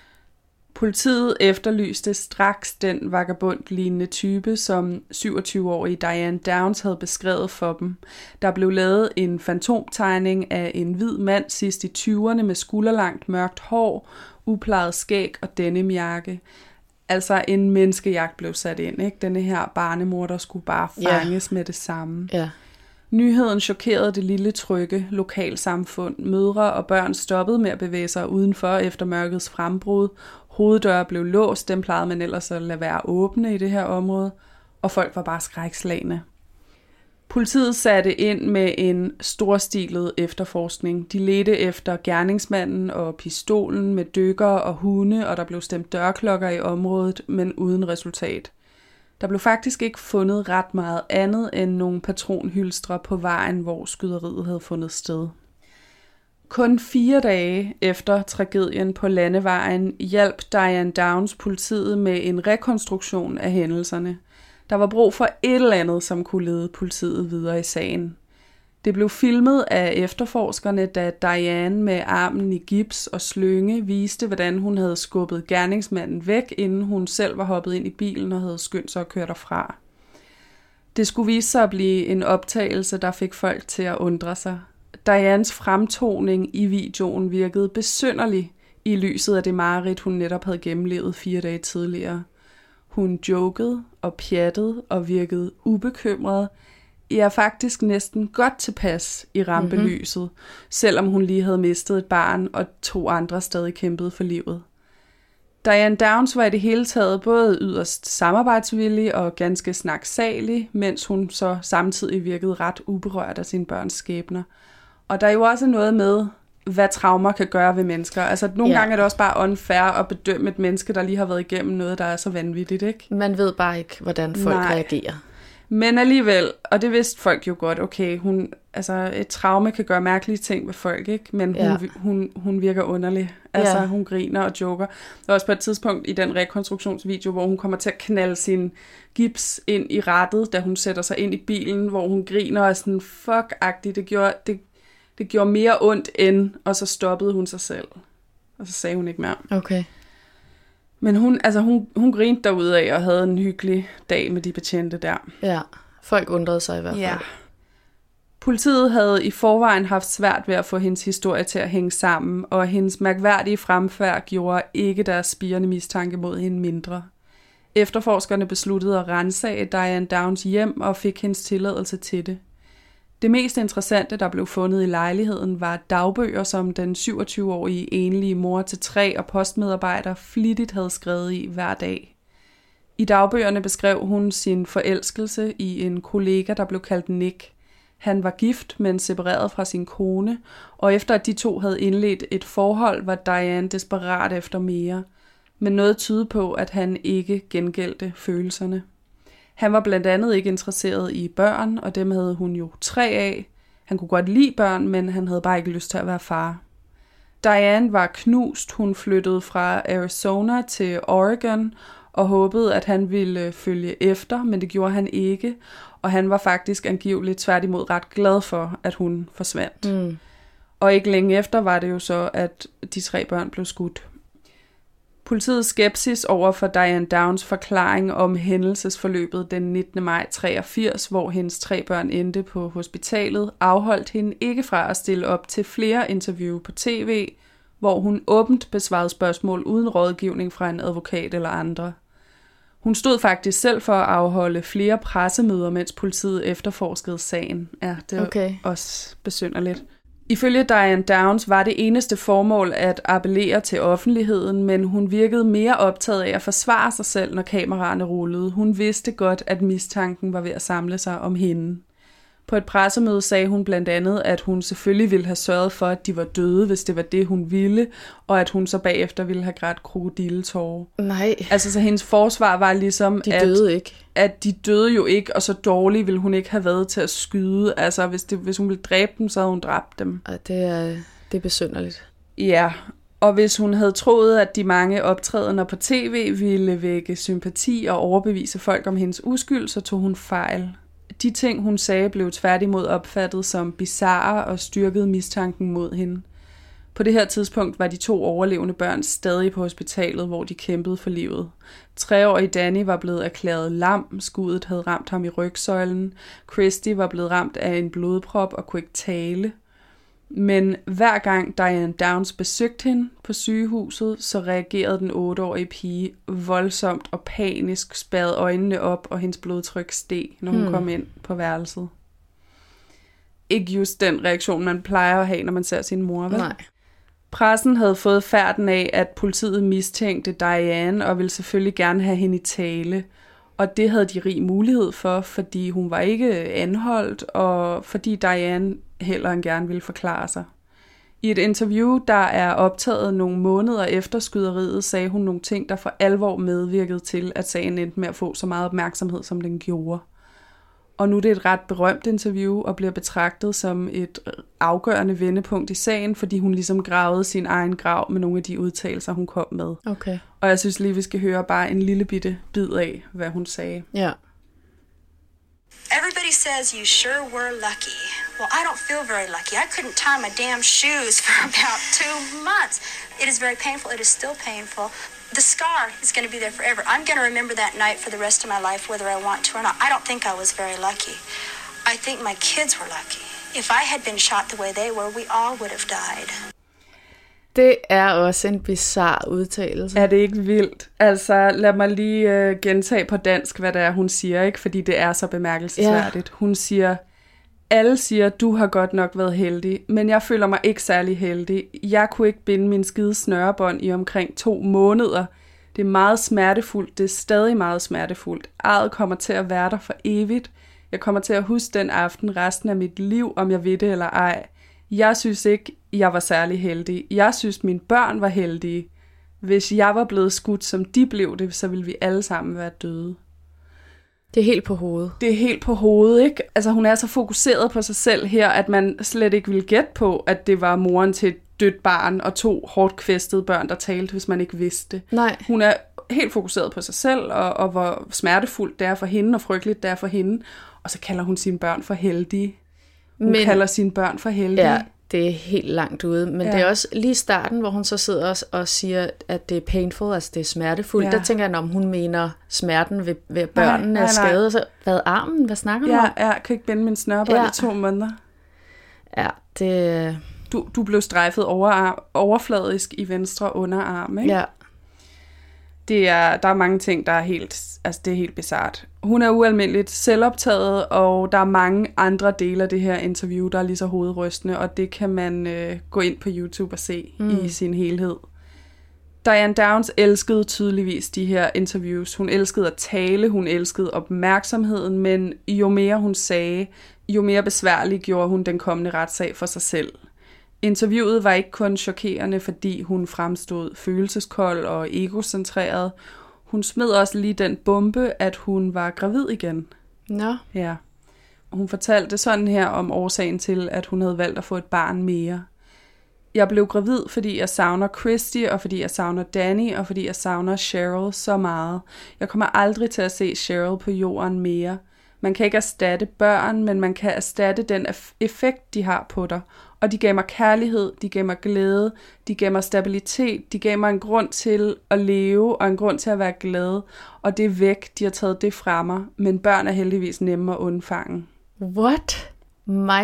Politiet efterlyste straks den vagabond-lignende type, som 27-årige Diane Downs havde beskrevet for dem. Der blev lavet en fantomtegning af en hvid mand sidst i 20'erne med skulderlangt mørkt hår, uplejet skæg og denimjakke. Altså en menneskejagt blev sat ind, ikke? Denne her barnemorder skulle bare fanges med det samme. Ja. Nyheden chokerede det lille trygge lokalsamfund. Mødre og børn stoppede med at bevæge sig udenfor efter mørkets frembrud. Hoveddøre blev låst, dem plejede man ellers at lade være åbne i det her område, og folk var bare skrækslagne. Politiet satte ind med en storstilet efterforskning. De ledte efter gerningsmanden og pistolen med dykkere og hunde, og der blev stemt dørklokker i området, men uden resultat. Der blev faktisk ikke fundet ret meget andet end nogle patronhylstre på vejen, hvor skyderiet havde fundet sted. Kun 4 dage efter tragedien på landevejen hjalp Diane Downs politiet med en rekonstruktion af hændelserne. Der var brug for et eller andet, som kunne lede politiet videre i sagen. Det blev filmet af efterforskerne, da Diane med armen i gips og slynge viste, hvordan hun havde skubbet gerningsmanden væk, inden hun selv var hoppet ind i bilen og havde skyndt sig at køre derfra. Det skulle vise sig at blive en optagelse, der fik folk til at undre sig. Dianes fremtoning i videoen virkede besynderlig i lyset af det mareridt, hun netop havde gennemlevet 4 dage tidligere. Hun jokede og pjattede og virkede ubekymret. Jeg er faktisk næsten godt tilpas i rampelyset, selvom hun lige havde mistet et barn, og 2 andre stadig kæmpede for livet. Diane Downs var i det hele taget både yderst samarbejdsvillig og ganske snaksalig, mens hun så samtidig virkede ret uberørt af sine børns skæbner. Og der er jo også noget med, hvad traumer kan gøre ved mennesker. Altså nogle gange er det også bare unfair at bedømme et menneske, der lige har været igennem noget, der er så vanvittigt, ikke? Man ved bare ikke, hvordan folk reagerer. Men alligevel, og det vidste folk jo godt, okay, et traume kan gøre mærkelige ting ved folk, ikke? Men hun virker underlig. Altså hun griner og joker. Der var også på et tidspunkt i den rekonstruktionsvideo, hvor hun kommer til at knalde sin gips ind i rattet, da hun sætter sig ind i bilen, hvor hun griner og er sådan fuck-agtigt. Det gjorde mere ondt end, og så stoppede hun sig selv. Og så sagde hun ikke mere. Okay. Men hun grinte derudad og havde en hyggelig dag med de betjente der. Ja, folk undrede sig i hvert fald. Ja. Politiet havde i forvejen haft svært ved at få hendes historie til at hænge sammen, og hendes mærkværdige fremfærd gjorde ikke deres spirende mistanke mod hende mindre. Efterforskerne besluttede at ransage Diane Downs hjem og fik hendes tilladelse til det. Det mest interessante, der blev fundet i lejligheden, var dagbøger, som den 27-årige enlige mor til 3 og postmedarbejder flittigt havde skrevet i hver dag. I dagbøgerne beskrev hun sin forelskelse i en kollega, der blev kaldt Nick. Han var gift, men separeret fra sin kone, og efter at de 2 havde indledt et forhold, var Diane desperat efter mere. Men noget tydede på, at han ikke gengældte følelserne. Han var blandt andet ikke interesseret i børn, og dem havde hun jo 3 af. Han kunne godt lide børn, men han havde bare ikke lyst til at være far. Diane var knust. Hun flyttede fra Arizona til Oregon og håbede, at han ville følge efter, men det gjorde han ikke. Og han var faktisk angiveligt tværtimod ret glad for, at hun forsvandt. Og ikke længe efter var det jo så, at de 3 børn blev skudt. Politiets skepsis over for Diane Downs forklaring om hændelsesforløbet den 19. maj 83, hvor hendes 3 børn endte på hospitalet, afholdt hende ikke fra at stille op til flere interview på tv, hvor hun åbent besvarede spørgsmål uden rådgivning fra en advokat eller andre. Hun stod faktisk selv for at afholde flere pressemøder, mens politiet efterforskede sagen. Ja, det er også besynderligt. Ifølge Diane Downs var det eneste formål at appellere til offentligheden, men hun virkede mere optaget af at forsvare sig selv, når kameraerne rullede. Hun vidste godt, at mistanken var ved at samle sig om hende. På et pressemøde sagde hun blandt andet, at hun selvfølgelig ville have sørget for, at de var døde, hvis det var det, hun ville, og at hun så bagefter ville have grædt krokodilletårer. Nej. Altså, så hendes forsvar var ligesom, at de døde jo ikke, og så dårligt ville hun ikke have været til at skyde. Altså, hvis hun ville dræbe dem, så havde hun dræbt dem. Og det er besynderligt. Ja, og hvis hun havde troet, at de mange optrædener på tv ville vække sympati og overbevise folk om hendes uskyld, så tog hun fejl. De ting, hun sagde, blev tværtimod opfattet som bizarre og styrkede mistanken mod hende. På det her tidspunkt var de 2 overlevende børn stadig på hospitalet, hvor de kæmpede for livet. 3-årige Danny var blevet erklæret lam, skuddet havde ramt ham i rygsøjlen. Christy var blevet ramt af en blodprop og kunne ikke tale. Men hver gang Diane Downs besøgte hende på sygehuset, så reagerede den 8-årige pige voldsomt og panisk, spærrede øjnene op, og hendes blodtryk steg, når hun kom ind på værelset. Ikke just den reaktion, man plejer at have, når man ser sin mor, vel? Nej. Pressen havde fået færden af, at politiet mistænkte Diane og ville selvfølgelig gerne have hende i tale. Og det havde de rig mulighed for, fordi hun var ikke anholdt, og fordi Diane heller end gerne ville forklare sig. I et interview, der er optaget nogle måneder efter skyderiet, sagde hun nogle ting, der for alvor medvirkede til, at sagen endte med at få så meget opmærksomhed, som den gjorde. Og nu er det et ret berømt interview, og bliver betragtet som et afgørende vendepunkt i sagen, fordi hun ligesom gravede sin egen grav med nogle af de udtalelser, hun kom med. Okay. Og jeg synes lige, vi skal høre bare en lille bitte bid af, hvad hun sagde. Ja. Everybody says you sure were lucky. Well, I don't feel very lucky. I couldn't tie my damn shoes for about 2 months. It is very painful. It is still painful. The scar is going to be there forever. I'm going to remember that night for the rest of my life, whether I want to or not. I don't think I was very lucky. I think my kids were lucky. If I had been shot the way they were, we all would have died. Det er også en bizarre udtalelse. Er det ikke vildt? Altså, lad mig lige gentage på dansk, hvad det er, hun siger, ikke? Fordi det er så bemærkelsesværdigt. Ja. Hun siger, alle siger, du har godt nok været heldig, men jeg føler mig ikke særlig heldig. Jeg kunne ikke binde min skide snørebånd i omkring 2 måneder. Det er meget smertefuldt. Det er stadig meget smertefuldt. Arret kommer til at være der for evigt. Jeg kommer til at huske den aften resten af mit liv, om jeg ved det eller ej. Jeg synes ikke, jeg var særlig heldig. Jeg synes, mine børn var heldige. Hvis jeg var blevet skudt, som de blev det, så ville vi alle sammen være døde. Det er helt på hovedet. Det er helt på hovedet, ikke? Altså, hun er så fokuseret på sig selv her, at man slet ikke ville gætte på, at det var moren til et dødt barn og 2 hårdt kvæstede børn, der talte, hvis man ikke vidste det. Nej. Hun er helt fokuseret på sig selv, og hvor smertefuldt det er for hende, og frygteligt det er for hende. Og så kalder hun sine børn for heldige. Hun kalder sine børn for heldige. Ja, det er helt langt ude. Men det er også lige starten, hvor hun så sidder og siger, at det er painful, altså det er smertefuldt. Ja. Der tænker jeg, om hun mener smerten ved børnene er skadet. Så, hvad armen? Hvad snakker hun om? Ja, jeg kan ikke binde min snørbånd i 2 måneder. Ja, det... Du blev strejfet overfladisk i venstre underarm, ikke? Ja. Der er mange ting, der er det er helt bizart. Hun er ualmindeligt selvoptaget, og der er mange andre dele af det her interview, der er lige så hovedrystende, og det kan man gå ind på YouTube og se i sin helhed. Diane Downs elskede tydeligvis de her interviews. Hun elskede at tale, hun elskede opmærksomheden, men jo mere hun sagde, jo mere besværlig gjorde hun den kommende retssag for sig selv. Interviewet var ikke kun chokerende, fordi hun fremstod følelseskold og egocentreret. Hun smed også lige den bombe, at hun var gravid igen. Nå. Ja. Hun fortalte sådan her om årsagen til, at hun havde valgt at få et barn mere. Jeg blev gravid, fordi jeg savner Christy, og fordi jeg savner Danny, og fordi jeg savner Cheryl så meget. Jeg kommer aldrig til at se Cheryl på jorden mere. Man kan ikke erstatte børn, men man kan erstatte den effekt, de har på dig. Og de gav mig kærlighed, de gav mig glæde, de gav mig stabilitet, de gav mig en grund til at leve og en grund til at være glad. Og det er væk, de har taget det fra mig, men børn er heldigvis nemme at undfange. What? Mig.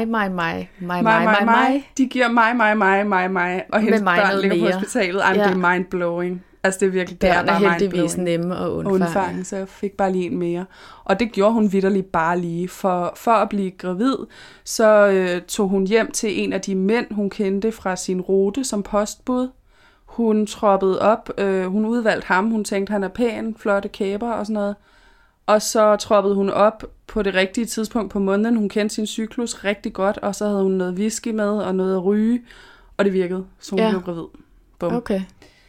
De giver mig, og hendes børn ligger på hospitalet. Det er mindblowing. Altså det er virkelig, det er heldigvis nemme at undfange. Så jeg fik bare lige en mere. Og det gjorde hun vitterligt bare lige. For at blive gravid, så tog hun hjem til en af de mænd, hun kendte fra sin rute som postbud. Hun troppede op, hun udvalgte ham, hun tænkte, han er pæn, flotte kæber og sådan noget. Og så troppede hun op på det rigtige tidspunkt på måneden. Hun kendte sin cyklus rigtig godt, og så havde hun noget whisky med og noget at ryge. Og det virkede, så hun blev gravid. Bum. Okay.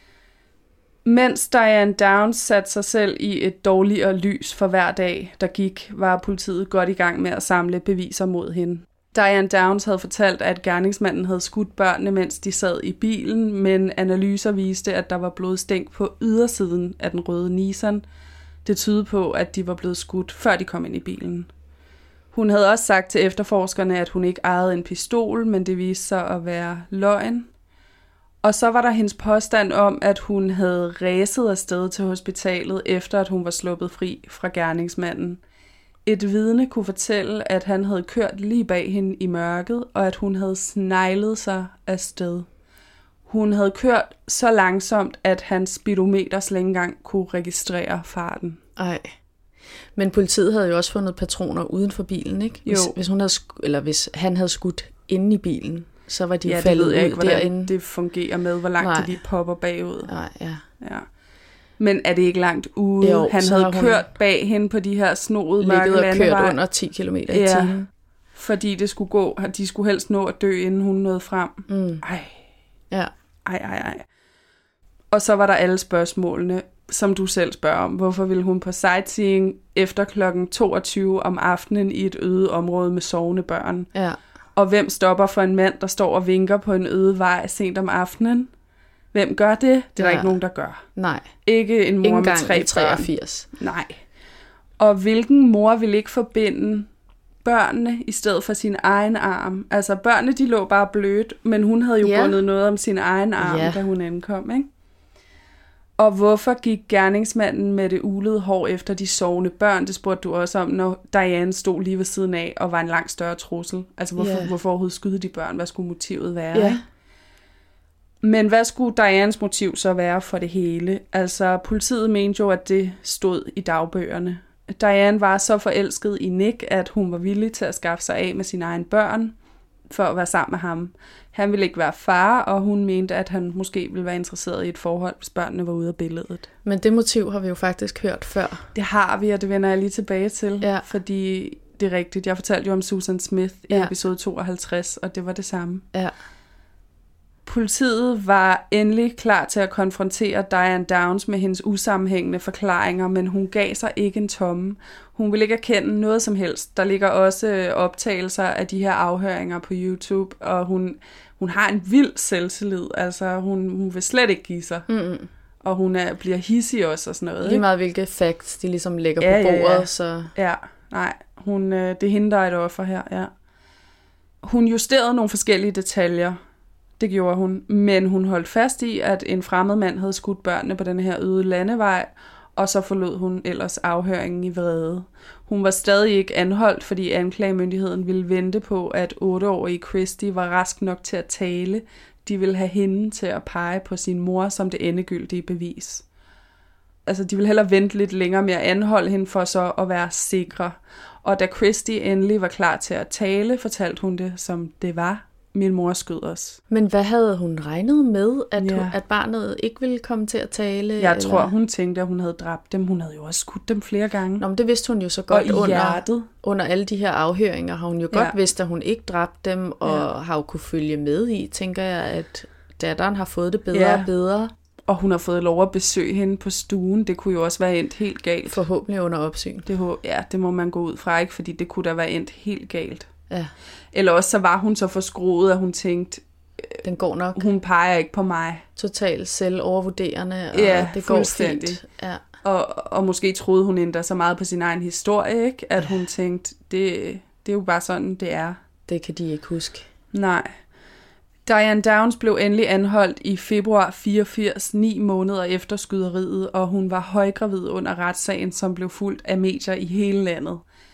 Mens Diane Downs satte sig selv i et dårligere lys for hver dag, der gik, var politiet godt i gang med at samle beviser mod hende. Diane Downs havde fortalt, at gerningsmanden havde skudt børnene, mens de sad i bilen, men analyser viste, at der var blodstænk på ydersiden af den røde Nissan. Det tydede på, at de var blevet skudt, før de kom ind i bilen. Hun havde også sagt til efterforskerne, at hun ikke ejede en pistol, men det viste sig at være løgn. Og så var der hendes påstand om, at hun havde ræset afsted til hospitalet, efter at hun var sluppet fri fra gerningsmanden. Et vidne kunne fortælle, at han havde kørt lige bag hende i mørket, og at hun havde sneglet sig afsted. Hun havde kørt så langsomt, at hans speedometer slet ikke engang kunne registrere farten. Ej. Men politiet havde jo også fundet patroner uden for bilen, ikke? Hvis han havde skudt inde i bilen, så var de faldet ud derinde. Hvordan det fungerer med, hvor langt de popper bagud. Nej, ja. Men er det ikke langt ude? Jo, han havde kørt bag hende på de her snoede mørke landeveje. Ligget og kørt under 10 km i timen. Fordi det skulle gå, de skulle helst nå at dø, inden hun nåede frem. Ej. Ja. Ej. Og så var der alle spørgsmålene, som du selv spørger om. Hvorfor ville hun på sightseeing efter klokken 22 om aftenen i et øde område med sovende børn? Ja. Og hvem stopper for en mand, der står og vinker på en øde vej sent om aftenen? Hvem gør det? Det er der ikke nogen, der gør. Nej. Ikke en mor med 3 83. Børn. Nej. Og hvilken mor vil ikke forbinde børnene i stedet for sin egen arm? Altså børnene, de lå bare blødt, men hun havde jo bundet noget om sin egen arm, da hun ankom, ikke? Og hvorfor gik gerningsmanden med det ulede hår efter de sovende børn? Det spurgte du også om, når Diane stod lige ved siden af og var en langt større trussel. Altså hvorfor overhovedet skyde de børn? Hvad skulle motivet være? Ja. Ikke? Men hvad skulle Dianes motiv så være for det hele? Altså politiet mente jo, at det stod i dagbøgerne. Diane var så forelsket i Nick, at hun var villig til at skaffe sig af med sine egne børn for at være sammen med ham. Han ville ikke være far, og hun mente, at han måske ville være interesseret i et forhold, hvis børnene var ude af billedet. Men det motiv har vi jo faktisk hørt før. Det har vi, og det vender jeg lige tilbage til, fordi det er rigtigt. Jeg fortalte jo om Susan Smith i episode 52, og det var det samme. Ja. Politiet var endelig klar til at konfrontere Diane Downs med hendes usammenhængende forklaringer, men hun gav sig ikke en tomme. Hun ville ikke erkende noget som helst. Der ligger også optagelser af de her afhøringer på YouTube, og hun har en vild selvtillid. Altså, hun vil slet ikke give sig. Mm-hmm. Og hun bliver hissig også og sådan noget. Lige meget hvilke facts de ligesom lægger på bordet. Ja. Så... Ja, nej. Det er hende, der er et offer her, ja. Hun justerede nogle forskellige detaljer. Det gjorde hun, men hun holdt fast i, at en fremmed mand havde skudt børnene på den her øde landevej, og så forlod hun ellers afhøringen i vrede. Hun var stadig ikke anholdt, fordi anklagemyndigheden ville vente på, at 8-årige Christy var rask nok til at tale. De ville have hende til at pege på sin mor som det endegyldige bevis. Altså, de ville hellere vente lidt længere med at anholde hende for så at være sikre. Og da Christy endelig var klar til at tale, fortalte hun det, som det var. Min mor skød os. Men hvad havde hun regnet med, at barnet ikke ville komme til at tale? Jeg tror, hun tænkte, at hun havde dræbt dem. Hun havde jo også skudt dem flere gange. Nå, men det vidste hun jo så godt under alle de her afhøringer. Har hun jo godt vidst, at hun ikke dræbte dem, og har jo kunne følge med i, tænker jeg, at datteren har fået det bedre og bedre. Og hun har fået lov at besøge hende på stuen. Det kunne jo også være endt helt galt. Forhåbentlig under opsyn. Det må man gå ud fra, ikke? Fordi det kunne da være endt helt galt. Ja. Eller også så var hun så forskruet, at hun tænkte, den går nok. Hun peger ikke på mig. Totalt selvovervurderende, og det går fint. Ja. Og måske troede hun endda så meget på sin egen historie, ikke? At hun tænkte, det er jo bare sådan, det er. Det kan de ikke huske. Nej. Diane Downs blev endelig anholdt i februar 84, 9 måneder efter skyderiet, og hun var højgravid under retssagen, som blev fulgt af medier i hele landet.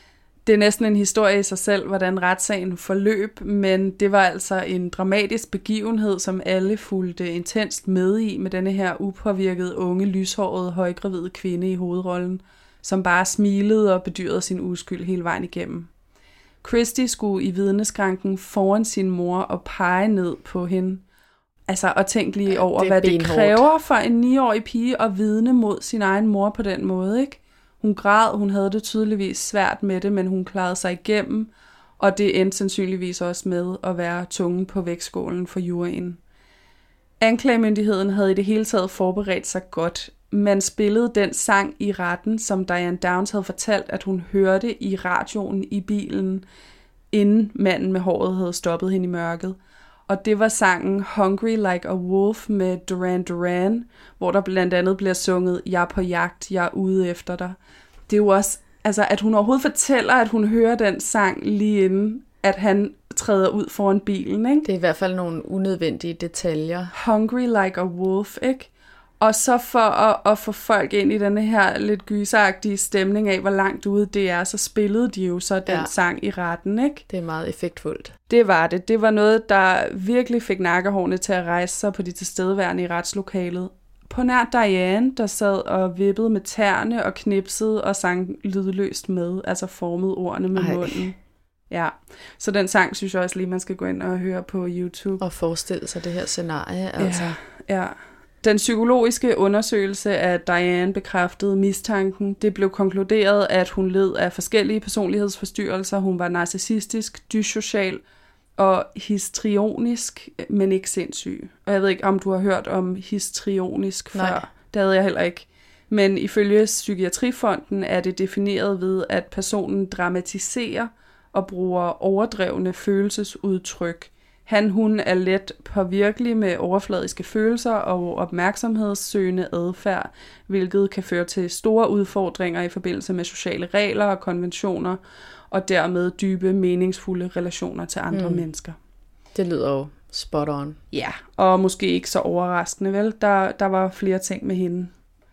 Det er næsten en historie i sig selv, hvordan retssagen forløb, men det var altså en dramatisk begivenhed, som alle fulgte intenst med i, med denne her upåvirkede, unge, lyshårede, højgravide kvinde i hovedrollen, som bare smilede og bedyrede sin uskyld hele vejen igennem. Christy skulle i vidneskranken foran sin mor og pege ned på hende. Altså, og tænke lige over, hvad det kræver for en 9-årig pige at vidne mod sin egen mor på den måde, ikke? Hun græd, hun havde det tydeligvis svært med det, men hun klarede sig igennem, og det endte sandsynligvis også med at være tungen på vægtskålen for juryen. Anklagemyndigheden havde i det hele taget forberedt sig godt. Man spillede den sang i retten, som Diane Downs havde fortalt, at hun hørte i radioen i bilen, inden manden med håret havde stoppet hende i mørket. Og det var sangen Hungry Like a Wolf med Duran Duran, hvor der blandt andet bliver sunget, jeg er på jagt, jeg er ude efter dig. Det er jo også, altså at hun overhovedet fortæller, at hun hører den sang lige inden, at han træder ud foran bilen, ikke? Det er i hvert fald nogle unødvendige detaljer. Hungry Like a Wolf, ikke? Og så for at få folk ind i denne her lidt gyseragtige stemning af, hvor langt ude det er, så spillede de jo så den sang i retten, ikke? Det er meget effektfuldt. Det var det. Det var noget, der virkelig fik nakkehårene til at rejse sig på de tilstedeværende i retslokalet. På nær Diane, der sad og vippede med tæerne og knipsede og sang lydløst med, altså formede ordene med munden. Ja, så den sang synes jeg også lige, man skal gå ind og høre på YouTube. Og forestille sig det her scenarie, altså. Ja. Den psykologiske undersøgelse af Diane bekræftede mistanken. Det blev konkluderet, at hun led af forskellige personlighedsforstyrrelser. Hun var narcissistisk, dyssocial og histrionisk, men ikke sindssyg. Og jeg ved ikke, om du har hørt om histrionisk før. Det havde jeg heller ikke. Men ifølge Psykiatrifonden er det defineret ved, at personen dramatiserer og bruger overdrevne følelsesudtryk. Hun er let påvirkelig med overfladiske følelser og opmærksomhedssøgende adfærd, hvilket kan føre til store udfordringer i forbindelse med sociale regler og konventioner, og dermed dybe, meningsfulde relationer til andre mennesker. Det lyder jo spot on. Ja, og måske ikke så overraskende, vel? Der var flere ting med hende.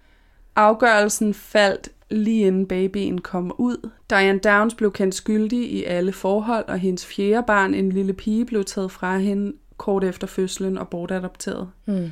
Afgørelsen faldt lige inden babyen kom ud. Diane Downs blev kendt skyldig i alle forhold, og hendes fjerde barn, en lille pige, blev taget fra hende kort efter fødslen og bortadopteret.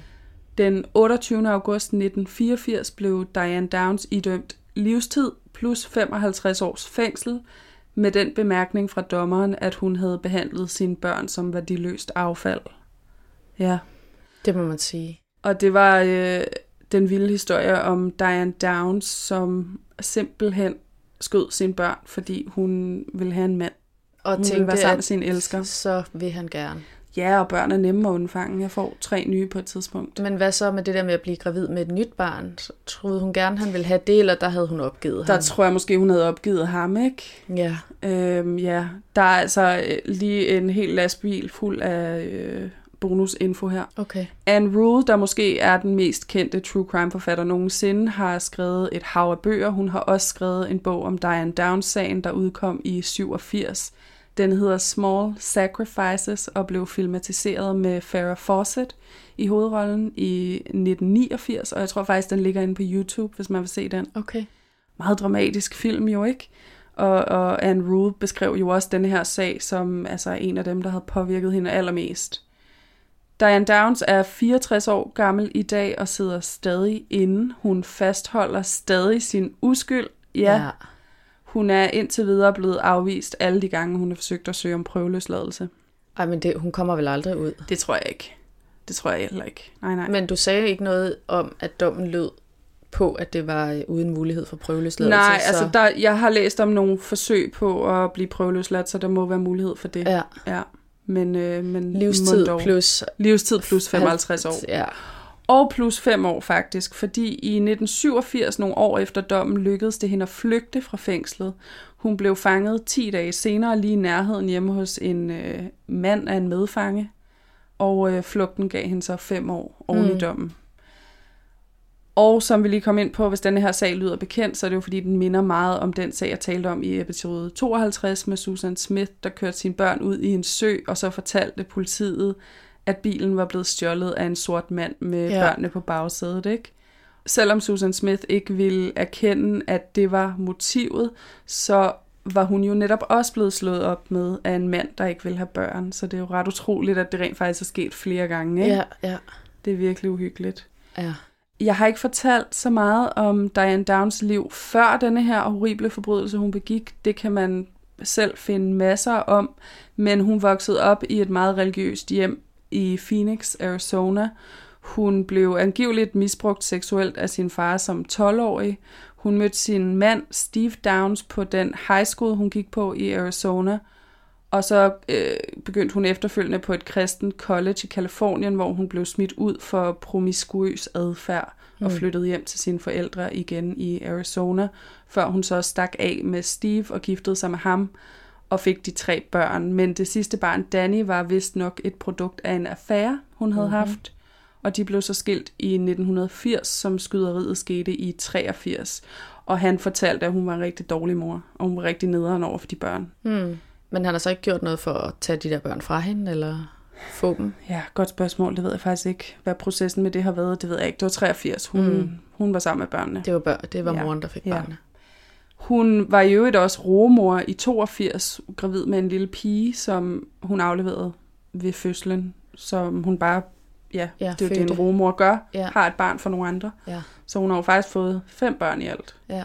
Den 28. august 1984 blev Diane Downs idømt livstid plus 55 års fængsel, med den bemærkning fra dommeren, at hun havde behandlet sine børn som værdiløst affald. Ja. Det må man sige. Og det var den vilde historie om Diane Downs, som simpelthen skød sine børn, fordi hun ville have en mand. Og hun ville være sammen med sin elsker. Så vil han gerne. Ja, og børn er nemme at undfange. Jeg får 3 nye på et tidspunkt. Men hvad så med det der med at blive gravid med et nyt barn? Troede hun gerne, han ville have det, eller der havde hun opgivet ham? Der tror jeg måske, hun havde opgivet ham, ikke? Ja. Ja, der er altså lige en hel lastbil fuld af bonusinfo her. Okay. Anne Rule, der måske er den mest kendte true crime forfatter nogensinde, har skrevet et hav af bøger. Hun har også skrevet en bog om Diane Downs-sagen, der udkom i 87. Den hedder Small Sacrifices og blev filmatiseret med Farrah Fawcett i hovedrollen i 1989, og jeg tror faktisk, den ligger inde på YouTube, hvis man vil se den. Okay. Meget dramatisk film jo, ikke? Og Anne Rule beskrev jo også denne her sag som altså en af dem, der havde påvirket hende allermest. Diane Downs er 64 år gammel i dag og sidder stadig inde. Hun fastholder stadig sin uskyld. Ja. Hun er indtil videre blevet afvist alle de gange, hun har forsøgt at søge om prøveløsladelse. Ej, men hun kommer vel aldrig ud? Det tror jeg ikke. Det tror jeg heller ikke. Nej. Men du sagde ikke noget om, at dommen lød på, at det var uden mulighed for prøveløsladelse? Nej, så... altså jeg har læst om nogle forsøg på at blive prøveløsladt, så der må være mulighed for det. Ja. Men livstid plus 55 år. Ja. Og plus 5 år faktisk, fordi i 1987, nogle år efter dommen, lykkedes det hende at flygte fra fængslet. Hun blev fanget 10 dage senere lige i nærheden hjemme hos en mand af en medfange, og flugten gav hende så 5 år oven i dommen. Og som vi lige kom ind på, hvis denne her sag lyder bekendt, så er det jo fordi, den minder meget om den sag, jeg talte om i episode 52 med Susan Smith, der kørte sine børn ud i en sø, og så fortalte politiet, at bilen var blevet stjålet af en sort mand med børnene på bagsædet, ikke? Selvom Susan Smith ikke ville erkende, at det var motivet, så var hun jo netop også blevet slået op med af en mand, der ikke vil have børn. Så det er jo ret utroligt, at det rent faktisk er sket flere gange. Ikke? Ja. Det er virkelig uhyggeligt. Ja. Jeg har ikke fortalt så meget om Diane Downs liv før denne her horrible forbrydelse, hun begik. Det kan man selv finde masser om. Men hun voksede op i et meget religiøst hjem i Phoenix, Arizona. Hun blev angiveligt misbrugt seksuelt af sin far som 12-årig. Hun mødte sin mand Steve Downs på den high school, hun gik på i Arizona. Og så begyndte hun efterfølgende på et kristent college i Californien, hvor hun blev smidt ud for promiskuøs adfærd og flyttede hjem til sine forældre igen i Arizona, før hun så stak af med Steve og giftede sig med ham og fik de 3 børn. Men det sidste barn, Danny, var vist nok et produkt af en affære, hun havde haft. Og de blev så skilt i 1980, som skyderiet skete i 83. Og han fortalte, at hun var en rigtig dårlig mor, og hun var rigtig nederen over for de børn. Men han har så ikke gjort noget for at tage de der børn fra hende, eller få dem? Ja, godt spørgsmål. Det ved jeg faktisk ikke, hvad processen med det har været. Det ved jeg ikke. Det var 83. Hun var sammen med børnene. Det var moren, der fik børnene. Hun var i øvrigt også rugemor i 82, gravid med en lille pige, som hun afleverede ved fødslen, som hun bare... Ja, det er jo det, en rugemor gør. Har et barn for nogle andre. Ja. Så hun har jo faktisk fået 5 børn i alt. Ja.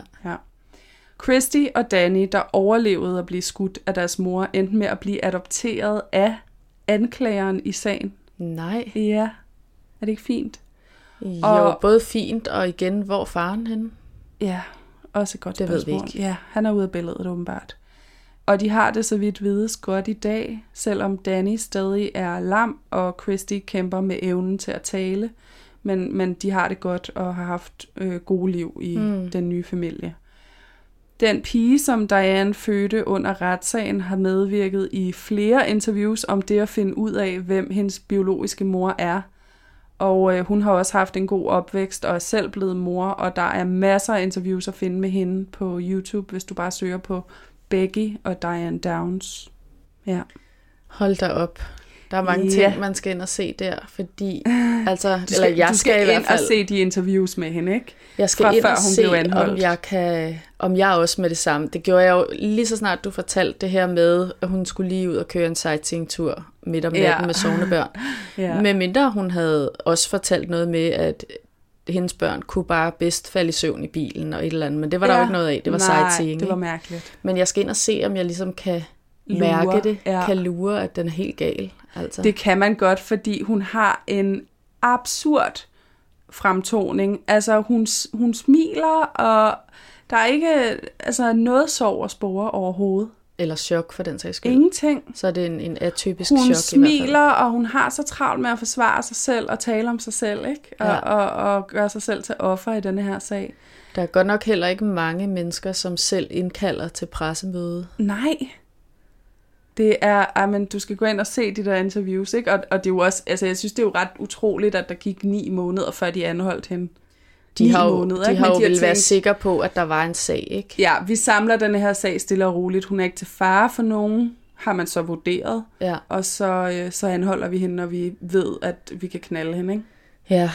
Christy og Danny, der overlevede at blive skudt af deres mor, endte med at blive adopteret af anklageren i sagen. Nej. Ja. Er det ikke fint? Jo, både fint, og igen, hvor er faren henne? Ja, også et godt spørgsmål. Det ved vi ikke. Ja, han er ude af billedet åbenbart. Og de har det, så vidt vides, godt i dag, selvom Danny stadig er lam, og Christy kæmper med evnen til at tale. Men de har det godt og har haft gode liv i den nye familie. Den pige, som Diane fødte under retssagen, har medvirket i flere interviews om det at finde ud af, hvem hendes biologiske mor er. Og hun har også haft en god opvækst og er selv blevet mor, og der er masser af interviews at finde med hende på YouTube, hvis du bare søger på Becky og Diane Downs. Ja. Hold da op. Der er mange ting, man skal ind og se der, fordi... Altså, jeg skal i hvert fald og se de interviews med hende, ikke? Jeg skal ind og se, om jeg også med det samme. Det gjorde jeg jo lige så snart, du fortalte det her med, at hun skulle lige ud og køre en sightseeing-tur midt om natten med sognebørn. Medmindre hun havde også fortalt noget med, at hendes børn kunne bare bedst falde i søvn i bilen og et eller andet, men det var der jo ikke noget af. Det var sightseeing. Det var mærkeligt. Men jeg skal ind og se, om jeg ligesom kan mærke det, kan lure, at den er helt gal. Altså. Det kan man godt, fordi hun har en absurd fremtoning. Altså, hun smiler, og der er ikke noget sorg og spore overhovedet. Eller chok for den sags skyld. Ingenting. Så er det en atypisk chok i hvert fald. Hun smiler, og hun har så travlt med at forsvare sig selv og tale om sig selv, ikke? Og gøre sig selv til offer i denne her sag. Der er godt nok heller ikke mange mennesker, som selv indkalder til pressemøde. Nej. Det er, men du skal gå ind og se de der interviews, ikke? Og det er jo også, altså jeg synes, det er jo ret utroligt, at der gik 9 måneder, før de anholdt hende. De har jo vel været sikre på, at der var en sag, ikke? Ja, vi samler denne her sag stille og roligt. Hun er ikke til fare for nogen, har man så vurderet. Ja. Og så anholder vi hende, når vi ved, at vi kan knalde hende, ikke? Ja.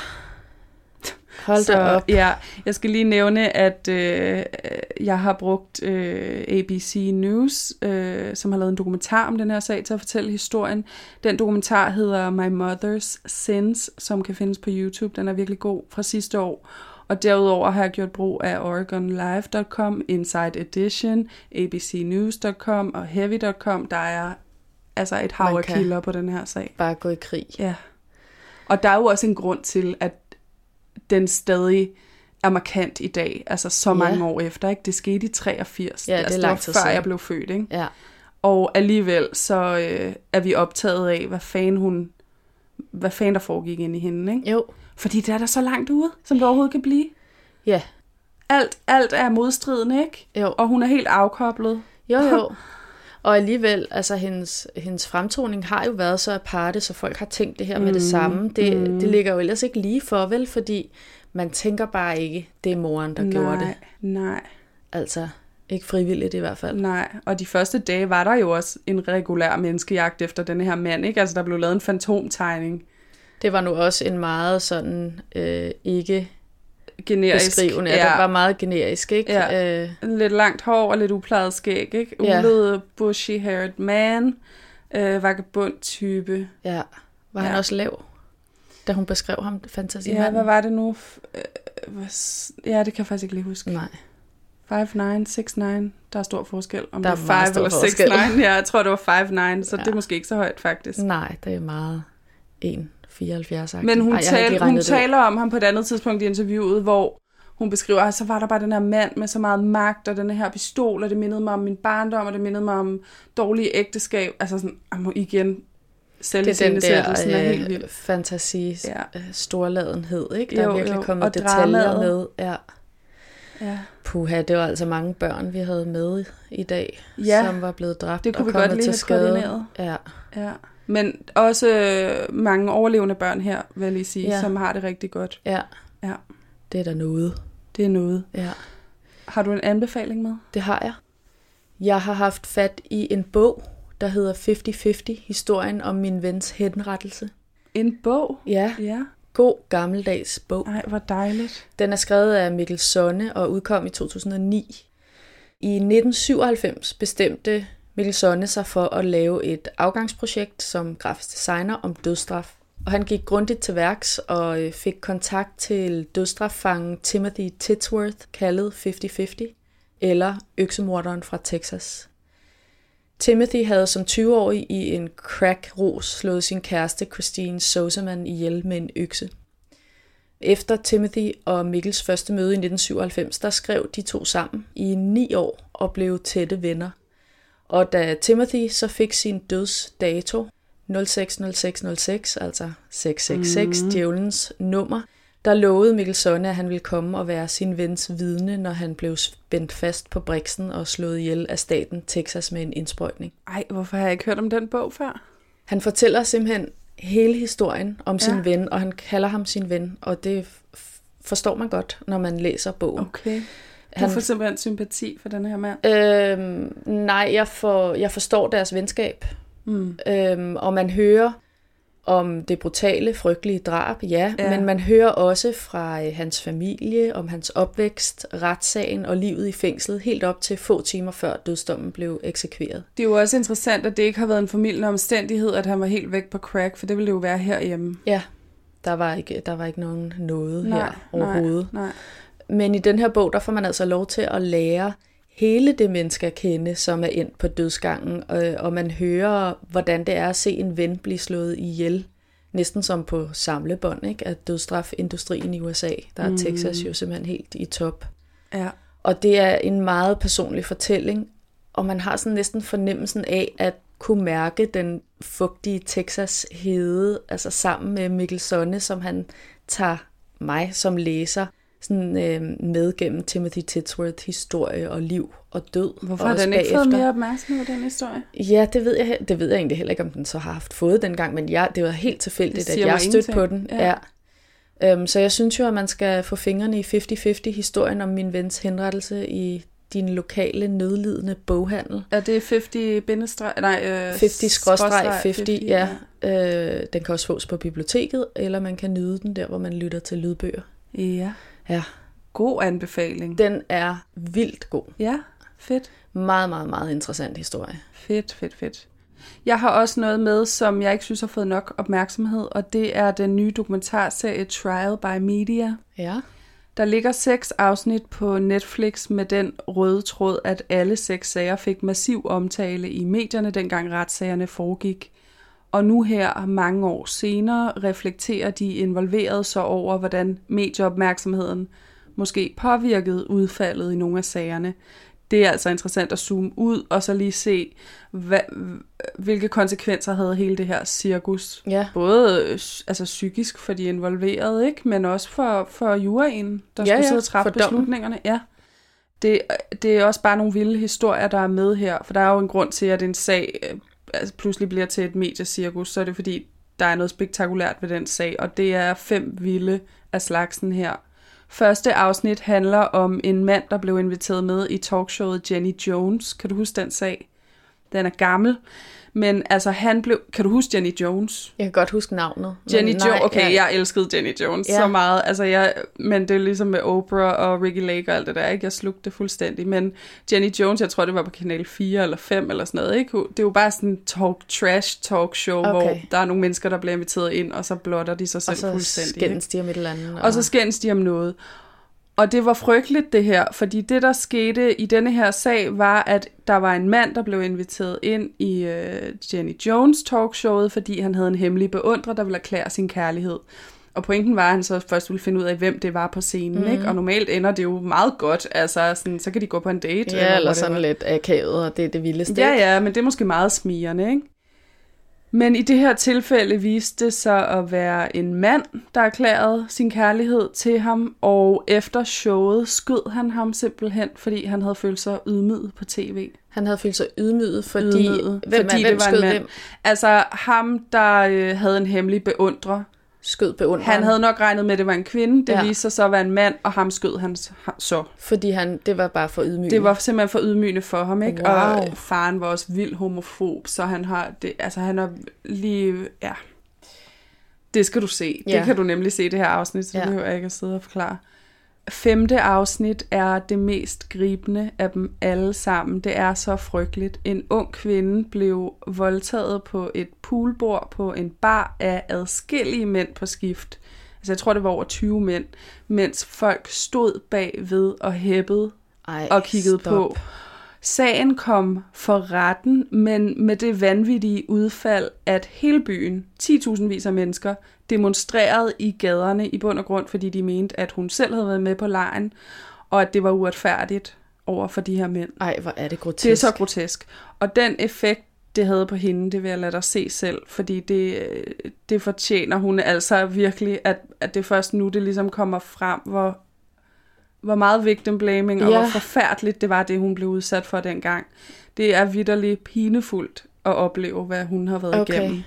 Hold da op. Ja, jeg skal lige nævne, at jeg har brugt ABC News, som har lavet en dokumentar om den her sag, til at fortælle historien. Den dokumentar hedder My Mother's Sins, som kan findes på YouTube. Den er virkelig god, fra sidste år. Og derudover har jeg gjort brug af OregonLive.com, Inside Edition, abcnews.com og Heavy.com. Der er altså et hav af kilder på den her sag. Bare gå i krig. Ja. Og der er jo også en grund til, at den stadig er markant i dag, altså så mange år efter, ikke? Det skete i 83, det er lang tid før siden. Jeg blev født, ikke? Ja. Og alligevel så er vi optaget af, hvad fanden der foregik inde i hende, ikke? Jo. Fordi det er der så langt ude, som det overhovedet kan blive. Ja. Alt er modstridende, ikke? Jo. Og hun er helt afkoblet. Jo. Og alligevel, altså hendes fremtoning har jo været så aparte, så folk har tænkt det her med det samme. Det ligger jo ellers ikke lige for, vel? Fordi man tænker bare ikke, det er moren, der gjorde det. Nej. Altså, ikke frivilligt i hvert fald. Nej, og de første dage var der jo også en regulær menneskejagt efter denne her mand, ikke? Altså, der blev lavet en fantomtegning. Det var nu også en meget sådan, ikke generisk. beskrivende. Ja, den var meget generisk, ikke? Ja. Lidt langt hår og lidt uplejet skæg, ikke? Ulet, bushy-haired man, vagabond type. Ja, var han også lav, da hun beskrev ham, fantasimanden? Ja, hvad var det nu? Ja, det kan jeg faktisk ikke lige huske. Nej. 5'9", 6'9", der er stor forskel. Om der det er 5 eller 6'9", ja, jeg tror det var 5'9", så det er måske ikke så højt faktisk. Nej, det er meget 1,74. Men hun taler om ham på et andet tidspunkt i interviewet, hvor hun beskriver, at så var der bare den her mand med så meget magt, og den her pistol, og det mindede mig om min barndom, og det mindede mig om dårlige ægteskab. Altså sådan, igen, selvsættelsesættelsen er helt vild. Fantasi, storladenhed, ikke? Der er virkelig kommet detaljer med. Ja. Puha, det var altså mange børn, vi havde med i dag, som var blevet dræbt og kommet til skade. Ja. Men også mange overlevende børn her, vil jeg lige sige, som har det rigtig godt. Ja. Det er da noget. Det er noget. Ja. Har du en anbefaling med? Det har jeg. Jeg har haft fat i en bog, der hedder 50-50, historien om min vens henrettelse. En bog? Ja. God gammeldags bog. Ej, hvor dejligt. Den er skrevet af Mikkel Sonne og udkom i 2009. I 1997 bestemte Mikkel Sonne sig for at lave et afgangsprojekt som grafisk designer om dødsstraf. Og han gik grundigt til værks og fik kontakt til dødsstraffangen Timothy Titsworth, kaldet 50-50, eller øksemorderen fra Texas. Timothy havde som 20-årig i en crack-ros slået sin kæreste Christine Soseman ihjel med en økse. Efter Timothy og Mikkels første møde i 1997, der skrev de to sammen i 9 år og blev tætte venner. Og da Timothy så fik sin dødsdato, 060606, altså 666, djævelens nummer, der lovede Mikkel Sonne, at han ville komme og være sin vens vidne, når han blev spændt fast på briksen og slået ihjel af staten Texas med en indsprøjtning. Ej, hvorfor har jeg ikke hørt om den bog før? Han fortæller simpelthen hele historien om sin ven, og han kalder ham sin ven, og det forstår man godt, når man læser bogen. Okay. Du får simpelthen sympati for den her mand? Nej, jeg forstår deres venskab. Og man hører om det brutale, frygtelige drab, men man hører også fra hans familie, om hans opvækst, retssagen og livet i fængslet, helt op til få timer før dødsdommen blev eksekveret. Det er jo også interessant, at det ikke har været en formildende omstændighed, at han var helt væk på crack, for det ville det jo være herhjemme. Ja, der var ikke nogen noget her overhovedet. Nej. Men i den her bog, der får man altså lov til at lære hele det menneske at kende, som er endt på dødsgangen, og man hører, hvordan det er at se en ven blive slået ihjel, næsten som på samlebånd, ikke? Af dødsstrafindustrien i USA. Der er Texas jo simpelthen helt i top. Ja. Og det er en meget personlig fortælling, og man har sådan næsten fornemmelsen af at kunne mærke den fugtige Texas hede, altså sammen med Mikkel Sonne, som han tager mig som læser sådan med gennem Timothy Titsworth historie og liv og død. Hvorfor har den ikke fået mere opmærksomhed, den historie? Ja, det ved jeg egentlig heller ikke, om den så har haft fået dengang, men det var helt tilfældigt, at jeg stødte på den. Ja. Så jeg synes jo, at man skal få fingrene i 50-50 historien om min vens henrettelse i din lokale nødlidende boghandel. Er det 50/50, ja. Den kan også fås på biblioteket, eller man kan nyde den der, hvor man lytter til lydbøger. Ja. Ja. God anbefaling. Den er vildt god. Ja, fedt. Meget, meget, meget interessant historie. Fedt. Jeg har også noget med, som jeg ikke synes har fået nok opmærksomhed, og det er den nye dokumentarserie Trial by Media. Ja. Der ligger 6 afsnit på Netflix med den røde tråd, at alle 6 sager fik massiv omtale i medierne, dengang retssagerne foregik. Og nu her, mange år senere, reflekterer de involverede så over, hvordan medieopmærksomheden måske påvirkede udfaldet i nogle af sagerne. Det er altså interessant at zoome ud og så lige se, hvilke konsekvenser havde hele det her cirkus. Ja. Både psykisk for de involverede, ikke, men også for juryen, der skulle sidde og træffe beslutningerne. Ja. Det er også bare nogle vilde historier, der er med her, for der er jo en grund til, at en sag pludselig bliver til et mediecirkus, så er det fordi, der er noget spektakulært ved den sag, og det er 5 vilde af slagsen her. Første afsnit handler om en mand, der blev inviteret med i talkshowet Jenny Jones. Kan du huske den sag? Den er gammel, Men altså, han blev... Kan du huske Jenny Jones? Jeg kan godt huske navnet. Jenny Jones, okay, jeg elskede Jenny Jones så meget. Altså, men det er ligesom med Oprah og Ricky Lake og alt det der, ikke? Jeg slugte det fuldstændig. Men Jenny Jones, jeg tror, det var på kanal 4 eller 5 eller sådan noget, ikke? Det er jo bare sådan en trash talk show, hvor der er nogle mennesker, der bliver inviteret ind, og så blotter de sig selv fuldstændig. Og så skændes de om et eller andet. Og så skændes de om noget. Og det var frygteligt det her, fordi det, der skete i denne her sag, var, at der var en mand, der blev inviteret ind i Jenny Jones talkshowet, fordi han havde en hemmelig beundrer, der ville erklære sin kærlighed. Og pointen var, at han så først ville finde ud af, hvem det var på scenen, ikke? Og normalt ender det jo meget godt, altså sådan, så kan de gå på en date. Ja, eller sådan lidt akavet, og det er det vildeste. Ja, men det er måske meget smirrende, ikke? Men i det her tilfælde viste det sig at være en mand, der erklærede sin kærlighed til ham, og efter showet skød han ham simpelthen, fordi han havde følt sig ydmyget på tv. Han havde følt sig ydmyget, fordi... Hvem skød hvem? Altså ham, der havde en hemmelig beundrer. Skød beundreren. Han havde nok regnet med, at det var en kvinde. Det viste sig så at være en mand, og ham skød han så. Fordi det var bare for ydmygende. Det var simpelthen for ydmygende for ham, ikke? Wow. Og faren var også vildt homofob, så han har det, altså han er lige, ja. Det skal du se. Det kan du nemlig se, det her afsnit, så det behøver jeg ikke at sidde og forklare. 5. afsnit er det mest gribende af dem alle sammen. Det er så frygteligt. En ung kvinde blev voldtaget på et poolbord på en bar af adskillige mænd på skift. Altså jeg tror, det var over 20 mænd, mens folk stod bagved og hæppede og kiggede på. Sagen kom for retten, men med det vanvittige udfald, at hele byen, 10.000 vis af mennesker, demonstrerede i gaderne i bund og grund, fordi de mente, at hun selv havde været med på legen, og at det var uretfærdigt over for de her mænd. Ej, hvor er det grotesk. Det er så grotesk. Og den effekt, det havde på hende, det vil jeg lade dig se selv, fordi det fortjener hun altså virkelig, at det først nu, det ligesom kommer frem, hvor meget victim blaming, og hvor forfærdeligt det var, det hun blev udsat for dengang. Det er vitterligt pinefuldt at opleve, hvad hun har været igennem.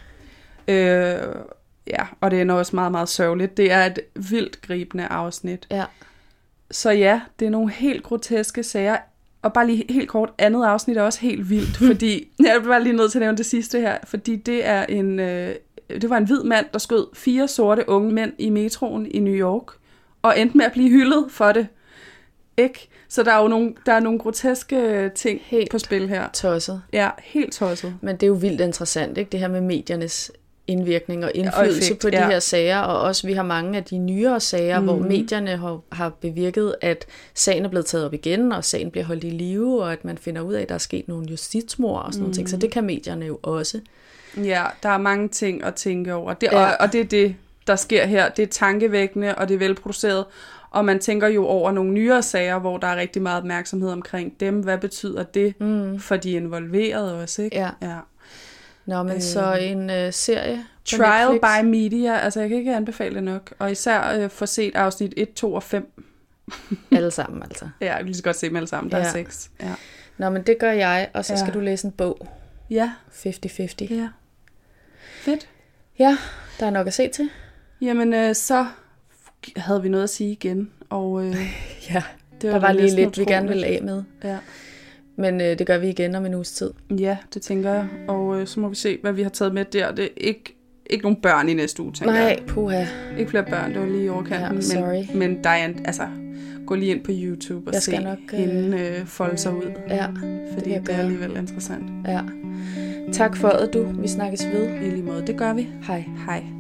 Og det er også meget, meget sørgeligt. Det er et vildt gribende afsnit. Ja. Så ja, det er nogle helt groteske sager. Og bare lige helt kort, andet afsnit er også helt vildt, fordi, jeg bliver lige nødt til at nævne det sidste her, fordi det var en hvid mand, der skød 4 sorte unge mænd i metroen i New York, og endte med at blive hyldet for det. Ikke? Så der er nogle groteske ting helt på spil her. Tosset. Ja, helt tosset. Men det er jo vildt interessant, ikke? Det her med mediernes indvirkning og indflydelse på de her sager, og også vi har mange af de nyere sager, hvor medierne har bevirket, at sagen er blevet taget op igen, og sagen bliver holdt i live, og at man finder ud af, at der er sket nogle justitsmord og sådan nogle ting. Så det kan medierne jo også. Ja, der er mange ting at tænke over. Og det er det, der sker her. Det er tankevækkende, og det er velproduceret. Og man tænker jo over nogle nyere sager, hvor der er rigtig meget opmærksomhed omkring dem. Hvad betyder det for de involverede også, ikke? Ja. Nå, men så en serie Trial by Media, altså jeg kan ikke anbefale det nok. Og især få set afsnit 1, 2 og 5. Alle sammen, altså. Ja, jeg kan lige så godt se dem alle sammen. Der er 6. Ja. Nå, men det gør jeg, og så skal du læse en bog. Ja. 50-50. Ja. Fedt. Ja, der er nok at se til. Jamen, så havde vi noget at sige igen. Og det var lige lidt, utroligt. Vi gerne ville af med. Ja. Men det gør vi igen om en uges tid. Ja, det tænker jeg. Og så må vi se, hvad vi har taget med der. Det er ikke nogen børn i næste uge, tænker jeg. Nej, puha. Ikke flere børn, det var lige i overkanten. Ja, sorry. Men Diane, altså, gå lige ind på YouTube og se hende folde sig ud. Ja, fordi det er alligevel interessant. Ja. Tak for det, du. Vi snakkes ved. I lige måde. Det gør vi. Hej. Hej.